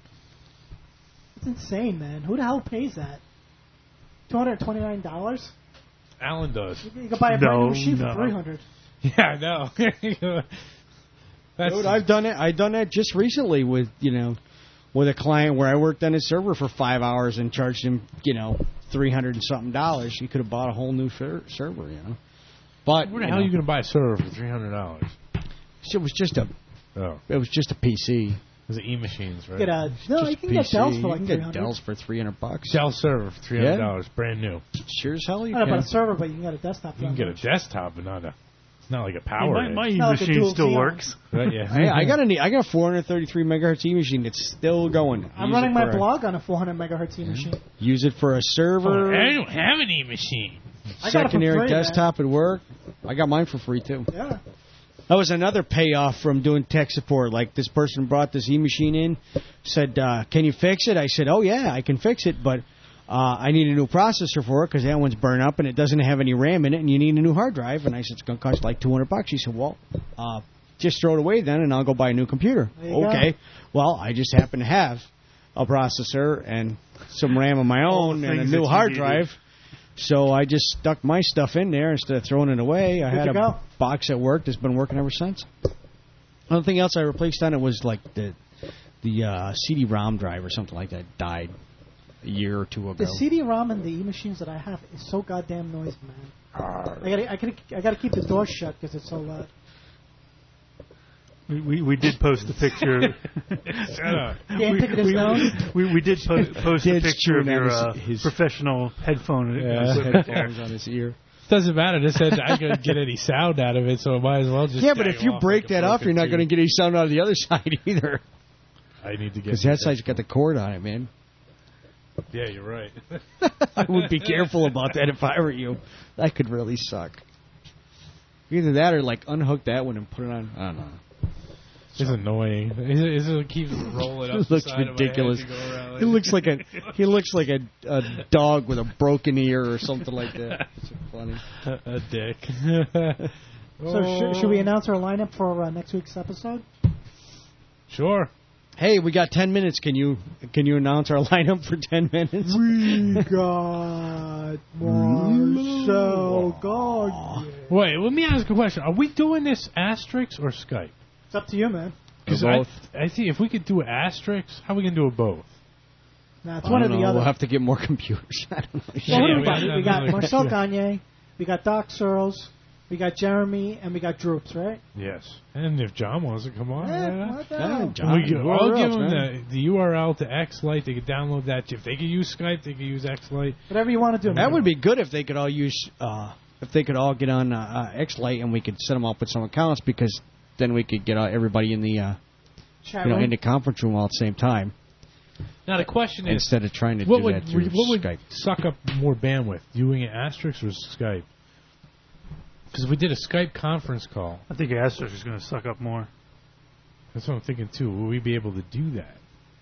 it's insane, man. Who the hell pays that? Two hundred twenty nine dollars. Alan does. You can buy a brand No, new machine no. for three hundred. Yeah, I know. That's, Dude, I've done it. I've done that just recently with you know, with a client where I worked on his server for five hours and charged him you know three hundred and something dollars. He could have bought a whole new ser- server, you know. But where the you hell know, are you going to buy a server for three hundred dollars? It was just a. Oh, It was just a P C. those are e-machines, right? Get a no. Just You can P get C. Dells for You like can three get hundred. Dells for three hundred bucks. Dell server for three hundred dollars, brand new. Sure as hell you I don't know can. about a server, but you can get a desktop. for You can that get a much. desktop, but not a. It's not like a Hey, power. my edge. my Not like a machine dual still Xeon. works. Right, yeah. Hey, I got a I got a four hundred thirty-three megahertz E machine. It's still going. I'm Use running it my for a- blog on a four hundred megahertz E machine. Use it for a server. I don't have an e-machine. I got it for Secondary free, man. desktop at work. I got mine for free too. Yeah. That was another payoff from doing tech support. Like this person brought this e-machine in, said, uh, "Can you fix it?" I said, "Oh yeah, I can fix it, but uh, I need a new processor for it because that one's burned up and it doesn't have any RAM in it, and you need a new hard drive." And I said, "It's going to cost like two hundred bucks." He said, "Well, uh, just throw it away then, and I'll go buy a new computer. There you Okay. go. Well, I just happen to have a processor and some RAM of my All own the and a things new that you hard needed. drive. So I just stuck my stuff in there instead of throwing it away. I Good had to a go. box that worked. It's been working ever since. The only thing else I replaced on it was like the the uh, C D ROM drive or something like that died a year or two ago. The C D ROM and the E machines that I have is so goddamn noisy, man. I gotta, I gotta, I gotta keep the door shut because it's so loud. We, we we did post a picture. Shut up. Dan we, picking his we, nose? we, we did po- post a Dan's picture of chewing your on uh, his- his- professional headphone. Yeah. equipment there. Headphones on his ear. Doesn't matter. This said I couldn't get any sound out of it, so I might as well just. Yeah, but tag if you off break like a that off, broken you're not going to tooth. get any sound out of the other side either. I need to get Because that side's got the cord on it, man. Yeah, you're right. I would be careful about that if I were you. That could really suck. Either that or like unhook that one and put it on. I don't know. It's annoying. It, it keeps rolling up. It the looks side of my head ridiculous. to go around like He looks like a he looks like a, a dog with a broken ear or something like that. It's so funny. a, a dick. So sh- should we announce our lineup for uh, next week's episode? Sure. Hey, we got ten minutes. Can you can you announce our lineup for ten minutes? We got Marcel Gardner. Wait, let me ask a question. Are we doing this asterisk or Skype? It's up to you, man. Because I, I think if we could do asterisk, how are we going to do it both? Nah, it's I one or don't the know. other. We'll have to get more computers. I don't know. Well, Yeah, what do we we got? got We got another- Marcel yeah. Gagne, we got Doc Searles, we got Jeremy, and we got Droops, right? Yes. And if John wants to come on, Yeah, yeah. what the Yeah, hell? John, we, whoever I'll give else, them man. the, the U R L to X-Lite. They could download that. If they could use Skype, they could use X-Lite. Whatever you want to do. That man. would be good if they could all use uh, if they could all get on uh, uh, X-Lite and we could set them up with some accounts because then we could get uh, everybody in the uh, Chat you know room. in the conference room all at the same time Now the question is, instead of trying to what do would that through what would Skype. suck up more bandwidth, doing an asterisk or Skype? Because if we did a Skype conference call, I think Asterisk is going to suck up more. that's what I'm thinking too. Will we be able to do that?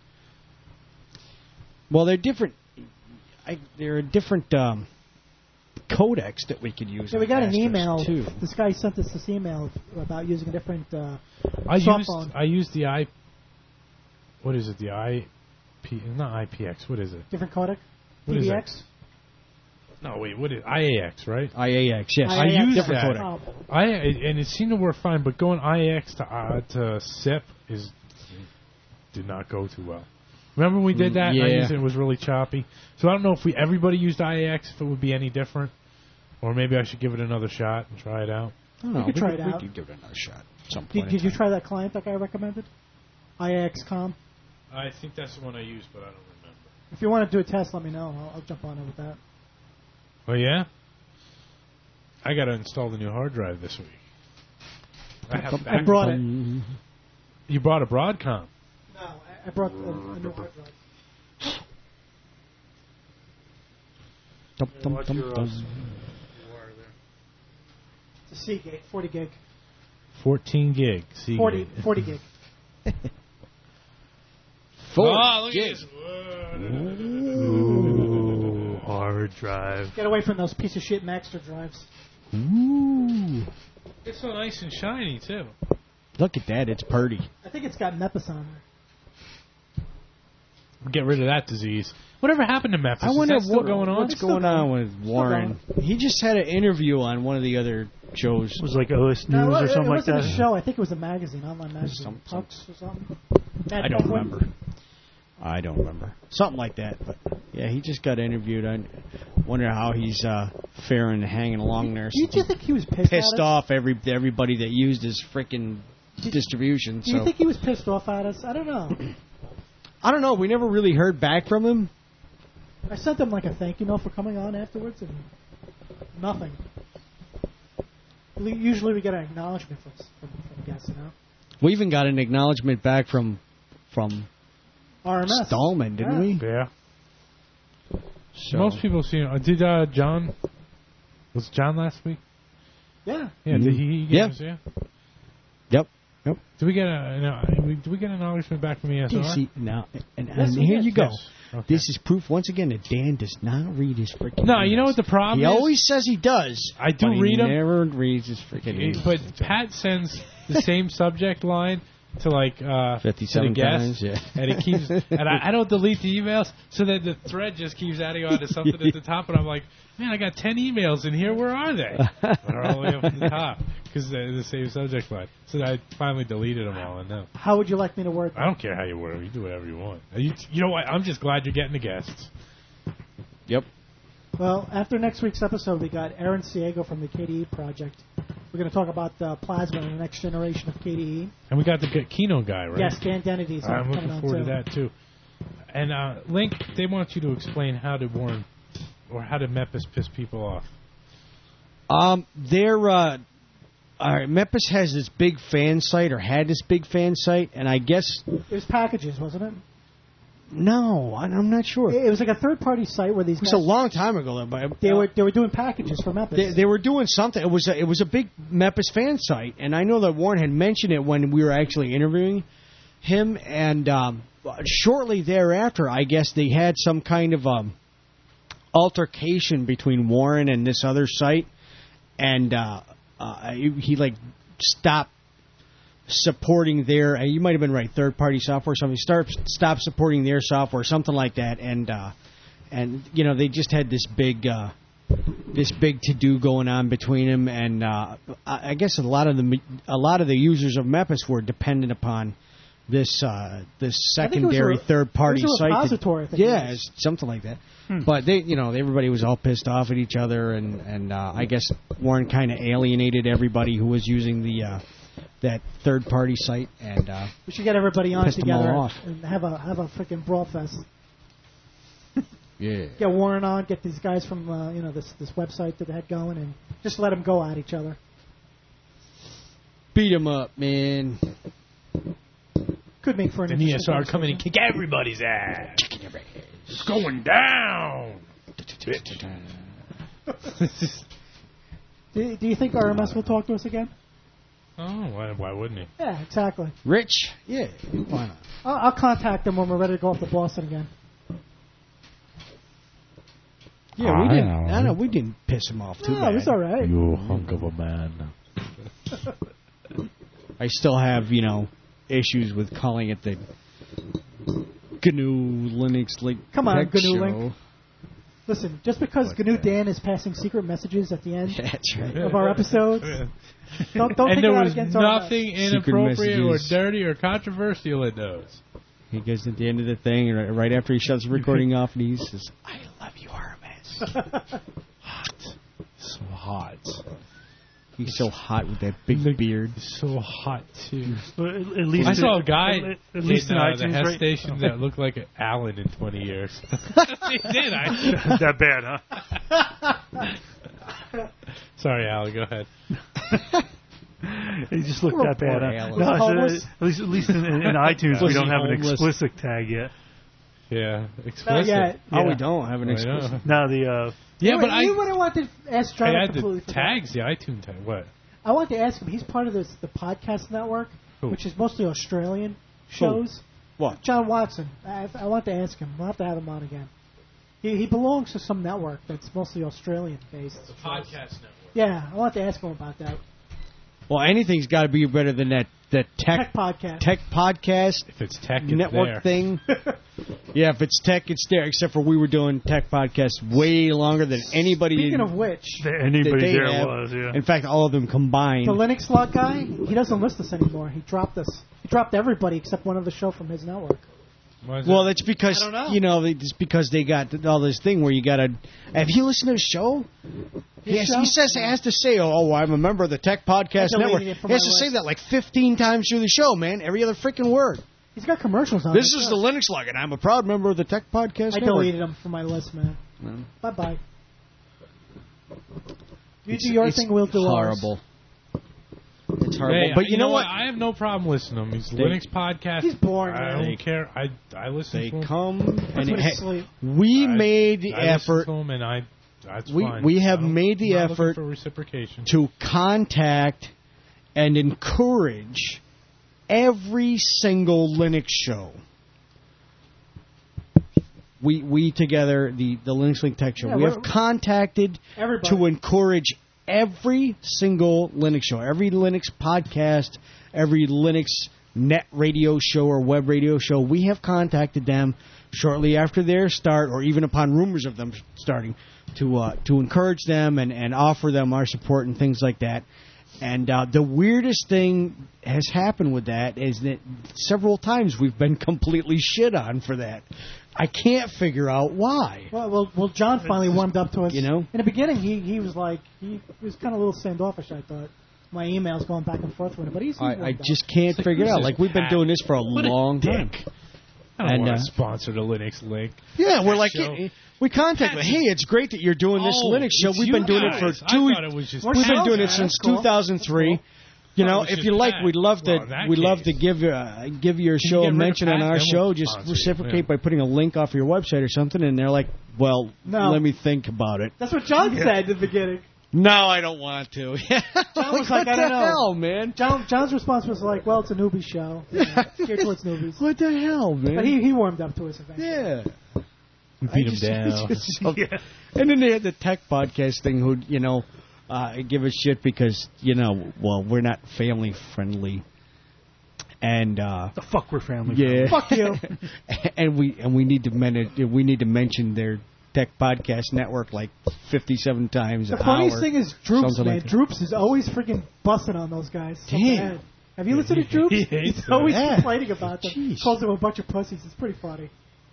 Well, they're different. I, they're a different um, codecs that we could use. So we on got an Asterisk, email. too. This guy sent us this email about using a different uh, I soft used phone, I used the I. What is it? The I P not I P X. What is it? different codec, What is P B that? X. No, wait. What is I A X? Right. I A X, yes. I used different that. codec. Oh, I and it seemed to work fine, but going I A X to uh, to S I P is did not go too well. Remember when we did that? Yeah. I used it, it was really choppy. So I don't know if we everybody used I A X if it would be any different, or maybe I should give it another shot and try it out. I don't know. could we try could, it we out. could give it another shot. At some point Did, in did you time. try that client that guy recommended? I A X com. I think that's the one I used, but I don't remember. If you want to do a test, let me know. I'll, I'll jump on it with that. Oh yeah, I got to install the new hard drive this week. I, have I brought it. You brought a Broadcom. No, I, I brought a, a new hard drive. Dum, dum, dum, dum. It's a Seagate, forty gig. fourteen gig. Seagate. forty, forty gig. Four Oh, look gig. at this. Ooh, hard drive. Get away from those piece of shit Maxter drives. Ooh. It's so nice and shiny too. Look at that. It's purty. I think it's got Memphis on there. Get rid of that disease. Whatever happened to Memphis? I wonder Is that still what, going on? what's It's still going on going. with Warren. He just had an interview on one of the other shows. It was like O S News No, or it, something it like wasn't that. a show. I think it was a magazine, online magazine. Some- Pucks or something. Matt I don't Buckley? remember. I don't remember. Something like that. But yeah, he just got interviewed. I wonder how he's uh, faring, hanging along there. Do you, do you think he was pissed, Pissed at us? off every everybody that used his freaking distribution. Do you So think he was pissed off at us? I don't know. I don't know. We never really heard back from him. I sent him like a thank you note for coming on afterwards, and nothing. Usually we get an acknowledgement from, from, from guests, you know. We even got an acknowledgement back from from R M S. Stallman, didn't we? Yeah. So, Most people see. Uh, did uh, John? Was John last week? Yeah. Yeah. Did he? he Yeah. gave us- yeah. Yep. Nope. Do we get a no, do we get an acknowledgement back from E S R? See, now, and, and Yes, we here did. you go. Yes. Okay. This is proof once again that Dan does not read his freaking. No, you know emails. what the problem He is? always says he does. I do but read he them. never reads his freaking emails. But Pat sends the same subject line to like uh, fifty-seven to the guest, times, yeah. and it keeps. And I, I don't delete the emails, so that the thread just keeps adding on to something at the top, and I'm like, man, I got ten emails in here. Where are they? They're all the way up at the top because they're the same subject line. So I finally deleted them all, and now How would you like me to word I don't care how you word them. You do whatever you want. You, you know what? I'm just glad you're getting the guests. Yep. Well, after next week's episode, we got Aaron Ciego from the K D E Project. We're going to talk about uh, plasma and the next generation of K D E. And we got the good Kino guy, right? Yes, Dan Dennehy's I'm coming looking on forward too. to that too. And uh, Link, they want you to explain how to warn or how to Mepis piss people off. Um, they're uh, all right. Mepis has this big fan site, or had this big fan site, and I guess It was packages, wasn't it? no, I- I'm not sure. It was like a third-party site where these It was guys, a long time ago, though. But they were they were doing packages for Memphis. They, they were doing something. It was a, it was a big Mepis fan site, and I know that Warren had mentioned it when we were actually interviewing him. And um, shortly thereafter, I guess they had some kind of um, altercation between Warren and this other site, and uh, uh, he, he like stopped supporting their. Uh, you might have been right, third party software or something. Start stop supporting their software, something like that, and uh, and you know they just had this big. Uh, This big to do going on between them, and uh, I I guess a lot of the a lot of the users of Mepis were dependent upon this uh, this I think it was secondary a- third party it was a site. that- repository, I think it yeah, was. it's something like that. Hmm. But they, you know, everybody was all pissed off at each other, and and uh, I guess Warren kind of alienated everybody who was using the uh, that third party site, and uh, we should get everybody on pissed them all together off. and have a have a freaking brawl fest. Yeah. Get Warren on, get these guys from uh, you know this this website that they had going, and just let them go at each other. Beat them up, man. Could make for an And E S interesting R come in and kick everybody's ass. It's going down. Do, do you think R M S will talk to us again? Oh, why, why wouldn't he? Yeah, exactly. Rich? Yeah, why not? I'll, I'll contact them when we're ready to go off to Boston again. Yeah, we I didn't. know. I know we didn't piss him off too No, bad. it was all right. You hunk of a man. I still have, you know, issues with calling it the G N U Linux Link. Come on, Tech G N U Show. Link. Listen, just because G N U Dan is passing secret messages at the end That's right. of our episodes, don't don't And take there it out was against R M S. nothing Secret inappropriate or messages. dirty or controversial in those. He goes at the end of the thing, and right- right after he shuts the recording off, and he says, "I love you, R M S." Hot. So hot. He's so hot with that big beard. So hot, too. But at, at least I saw a it- guy At, at least in in uh, the iTunes, Hess right? station that looked like an Alan in twenty years. he did, I. that bad, huh? Sorry, Alan, go ahead. He just looked Poor that bad. poor Huh? Alan. No, I said, Homeless? at least, at least in, in, in iTunes we Was don't he have an homeless? explicit tag yet. Yeah, Not explicit. yet. Oh, Yeah. we don't have an I explicit. know. Now the uh, Yeah, you, but I, you would have wanted to ask John. I I had completely the forgot. tags, the iTunes tag. What? I wanted to ask him. He's part of this the podcast network, Who? which is mostly Australian shows. What? John Watson. I, I want to ask him. We'll have to have him on again. He he belongs to some network that's mostly Australian based. Podcast network. Yeah, I want to ask him about that Well, anything's got to be better than that that tech tech podcast. tech podcast If it's tech, it's network there. thing. Yeah, if it's tech, it's there. Except for we were doing tech podcasts way longer than anybody. Speaking of which, that that anybody they there have. was, yeah. In fact, all of them combined. the Linux Log guy, he doesn't list us anymore. He dropped us. He dropped everybody except one of the show from his network. Why is Well, it? that's because I don't know. you know they- it's because they got all this thing where you got to. Have you listened to the show? His Yes, show? he says he has to say, "Oh, I'm a member of the Tech Podcast I deleted Network." it from He has my to say list. that like fifteen times through the show, man. Every other freaking word. He's got commercials on. This it, is too. the Linux Log, and I'm a proud member of the Tech Podcast I Network. deleted him from my list, man. Mm. Bye bye. You It's- do your it's thing, we'll do horrible. It's horrible. Hey, but you know what? I have no problem listening to him. He's a They- Linux podcast. He's boring, I man. don't care. I I listen They to him. come and Put it him to ha- sleep. we I- made the I listen effort to him and I. That's We- fine. we have I don't- made the I'm not looking effort for reciprocation. to contact and encourage every single Linux show, we we together, the, the Linux Link Tech Show, Yeah, we we're- have contacted Everybody. to encourage every single Linux show, every Linux podcast, every Linux net radio show or web radio show. We have contacted them shortly after their start, or even upon rumors of them starting, to uh, to encourage them and, and offer them our support and things like that. And uh, the weirdest thing has happened with that is that several times we've been completely shit on for that. I can't figure out why. Well, well, well, John finally warmed up to us. You know? In the beginning, he, he was like, he was kind of a little standoffish, I thought. My emails going back and forth with him, but he's. he's I, I warmed up. just can't figure it out. Like, we've been doing this for a What a long time. dick. I don't And, want uh, to sponsor the Linux Link. Yeah, we're like, Show. we contacted them. Hey, it's great that you're doing this Oh, Linux show. it's We've you been doing it guys. for I two. thought it was just We're We've been Pat. doing it That's since cool. two thousand three. You Oh, know, it's if just you like, Pat. we'd love to. Well, in that we'd love case. to give uh, give your Can show you a get rid of mention on Pat? our Then show. we'll Just sponsor you. reciprocate Yeah. by putting a link off your website or something. And they're like, well, No. let me think about it. That's what John said in the beginning. No, I don't want to. John was what like, I the don't know. hell, man? John, John's response was like, well, it's a newbie show. You know, geared towards newbies. What the hell, man? But he, he warmed up to us eventually. yeah. Beat I him just- down. it's just so- And then they had the tech podcast thing who, you know, uh, give us shit because, you know, well, we're not family friendly. And uh, The fuck we're family. yeah, Fuck you. and we and we need to men- we need to mention their tech podcast network like fifty-seven times The an funniest hour. thing is Droops, Something man. like that. Droops is always freaking busting on those guys. So Damn. bad. Have you listened to he- Droops? he hates He's always them. Yeah. complaining about them. Jeez. Calls them a bunch of pussies. It's pretty funny.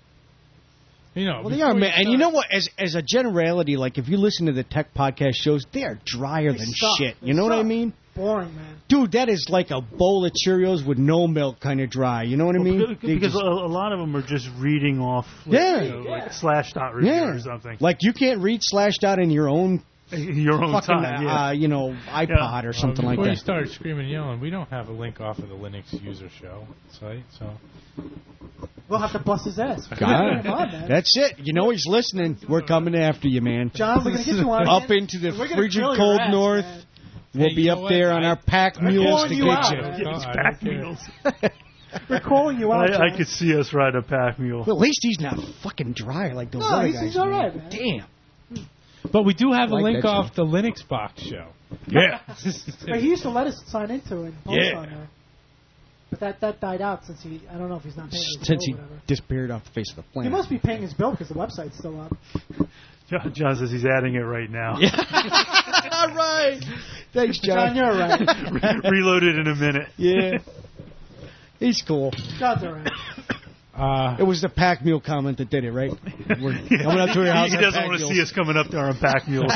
You know, Well, they before are, you man. And you start- know what? As as a generality, like if you listen to the tech podcast shows, they are drier They than suck. shit. They You know what I suck. mean? Boring, man. Dude, that is like a bowl of Cheerios with no milk kind of dry. You know what I mean? Well, They because just- a, a lot of them are just reading off, like, Yeah. you know, Yeah. like slash dot review yeah. or something. Like you can't read Slashdot in your own Your own fucking, time. Yeah. uh, you know, iPod Yeah. or something uh, like before you that. start screaming and yelling, we don't have a link off of the Linux user show site, so We'll have to bust his ass. God. Come on, man. That's it. You know he's listening. We're coming after you, man. John, we're going to get you on. Up man. into the We're gonna frigid drill your cold ass, north. man. We'll Hey, be you up know there what? on I- our pack I'm mules calling to you get out, you. man. Get his I pack don't care. mules. We're calling you out, I, I John. could see us ride a pack mule. Well, at least he's not fucking dry like those No, other he's- guys. he's all right, man. Damn. But we do have a Like link that off show. the Linux Box show. Yeah. But he used to let us sign into it and post Yeah. on there. But that, that died out since he, I don't know if he's not paying his Since he bill or whatever. disappeared off the face of the He planet. must be paying his bill because the website's still up. John, John says he's adding it right now. All right. Thanks, John, John. you're right. Reload it in a minute. Yeah. He's cool. John's all right. Uh, It was the pack mule comment that did it, right? We're coming up to your house. He on doesn't pack want to mules. see us coming up there on pack mules.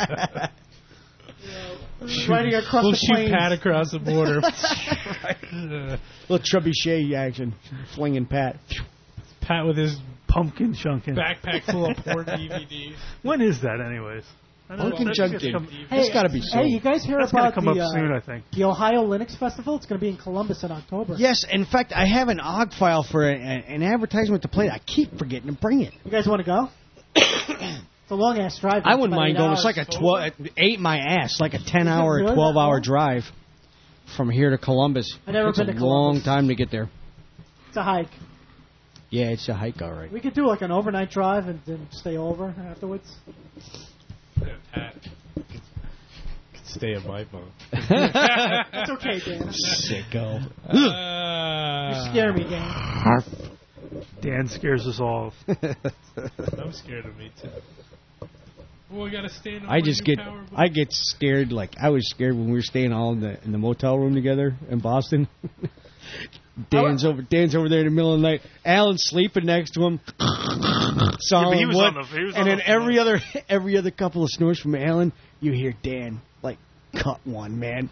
Riding across we'll the shoot plains. Pat across the border. Little trebuchet action, flinging Pat. Pat with his Pumpkin chunkin. backpack full of porn D V Ds. When is that, anyways? I know Pumpkin that's chunkin. gonna come- It's got to be soon. Hey, you guys hear That's gonna about come the, up uh, soon, I think. the Ohio Linux Festival? It's going to be in Columbus in October. Yes, in fact, I have an O G file for a, an advertisement to play. I keep forgetting to bring it. You guys want to go? It's a long ass drive. I It's wouldn't about mind eight going. hours. It's like a twelve, eight my ass, like a ten hour, really that twelve hour long? drive from here to Columbus. I've never it's been a to long Columbus. time to get there. It's a hike. Yeah, it's a hike, all right. We could do like an overnight drive and then stay over afterwards. Pat could stay in my boat. It's okay, Dan. Sicko. You Uh, scare me, Dan. Dan scares us all. I'm scared of me too. Well, we gotta stay in. I just get, I get scared. Like I was scared when we were staying all in the in the motel room together in Boston. Dan's over, Dan's over there in the middle of the night. Alan's sleeping next to him. Solid he was wood. on the- he was and on then the every other every other couple of snores from Alan, you hear Dan like cut one, man.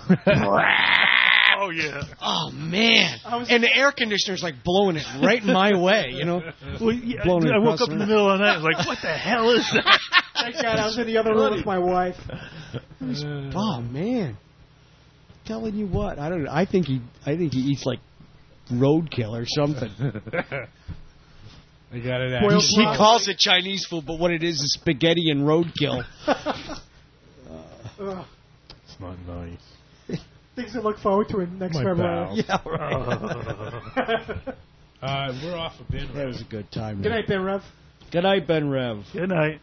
Oh, yeah. Oh man! was- And the air conditioner's like blowing it right my way, you know. Well, yeah, Blowing I woke across up in the the middle of the night. I was like, what the hell is that? Thank God I was in the other room with my wife. Oh man! Telling you what, I don't know. I think he, I think he eats like roadkill or something. I got it. Boiled Out. he, he calls it Chinese food, but what it is is spaghetti and roadkill. Ugh. It's not nice. Things to look forward to in next My February. pals. Yeah, right. Uh, we're off a bin. That was a good time. Good man. night, Ben Rev. Good night, Ben Rev. Good night.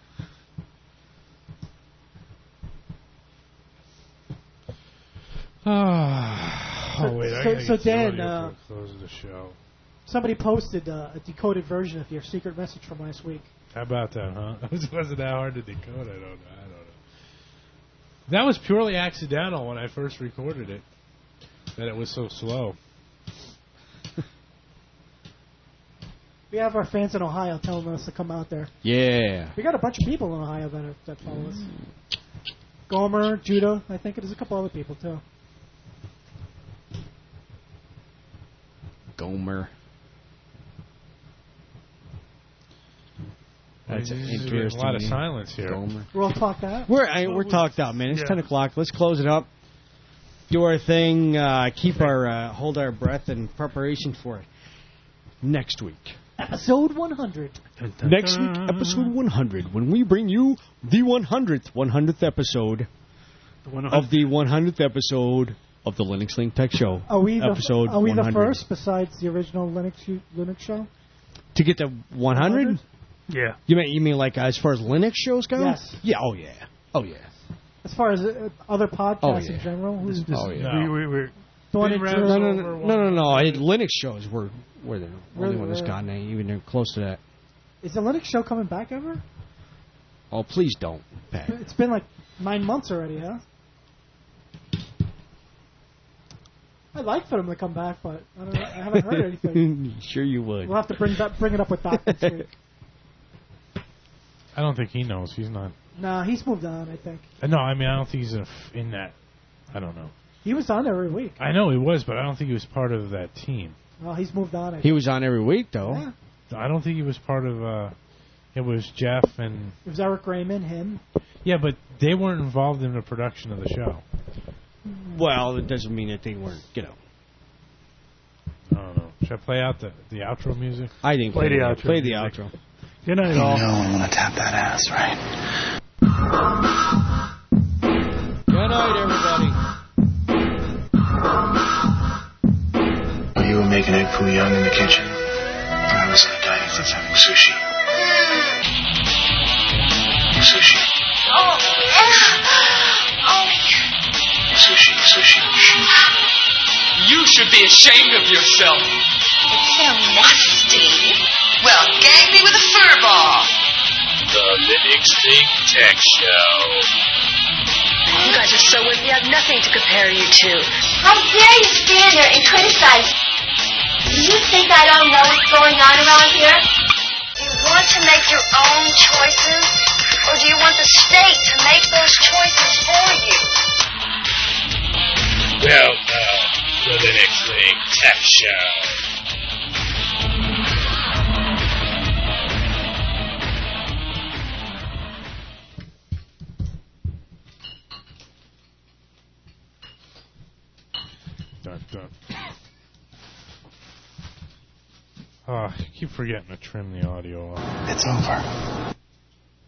oh wait, I So- gotta so get the Dan, audio uh, for the close of the show. Somebody posted uh, a decoded version of your secret message from last week. How about that, huh? Was it that hard to decode? I don't know. I don't know. That was purely accidental when I first recorded it. That it was so slow. We have our fans in Ohio telling us to come out there. Yeah. We got a bunch of people in Ohio that, are, that follow us. Gomer, Judah, I think there's a couple other people too. Gomer. That's There's interesting. a lot of silence here. Gomer. We're all talked out. We're I, we're talked out, man. It's Yeah. ten o'clock. Let's close it up. Do our thing. Uh, keep our uh, hold our breath in preparation for next week. Episode one hundred. Next week, episode one hundred, when we bring you the one hundredth, one hundredth episode The one of the one hundredth episode of the Linux Link Tech Show. Are we the, episode are we the one hundred. first besides the original Linux Linux show? To get to one hundred? Yeah. You mean you mean like as far as Linux shows go? Yes. Yeah. Oh yeah. Oh yeah. As far as uh, other podcasts Oh, yeah. in general, who's Oh yeah. We, we, we're the one Big in Revs Drew- No, no, over no, no, no, no. one- I, Linux shows were were the We're- only one that's we're- gotten any- even close to that. Is the Linux show coming back ever? Oh, please don't, Pat. It's been like nine months already, huh? I'd like for them to come back, but I, don't know, I haven't heard anything. Sure you would. We'll have to bring that bring it up with Doc this week. I don't think he knows. He's not. Nah, he's moved on. I think Uh, No, I mean I don't think he's in, a f- in that. I don't know. he was on every week. I know he was, but I don't think he was part of that team. Well, he's moved on. I He think. was on every week though. Yeah. I don't think he was part of. Uh, it was Jeff and It was Eric Raymond, him. yeah, but they weren't involved in the production of the show. Well, it doesn't mean that they weren't, you know. I don't know. Should I play out the, the outro music? I didn't Play play, the the outro Play the music. outro. Good night, all. I'm gonna tap that ass, right? Good night, everybody. You were making egg foo young in the kitchen. I was in the dining room having sushi. Sushi. Oh, oh, Sushi. Sushi. You should be ashamed of yourself. it's so nasty. Well, gag me with a fur ball. The Linux Link Tech Show. You guys are so weird. We have nothing to compare you to. How dare you stand there and criticize? Do you think I don't know what's going on around here? Do you want to make your own choices, or do you want the state to make those choices for you? Welcome to the Linux Link Tech Show. Dun, dun. Oh, I keep forgetting to trim the audio off. It's over.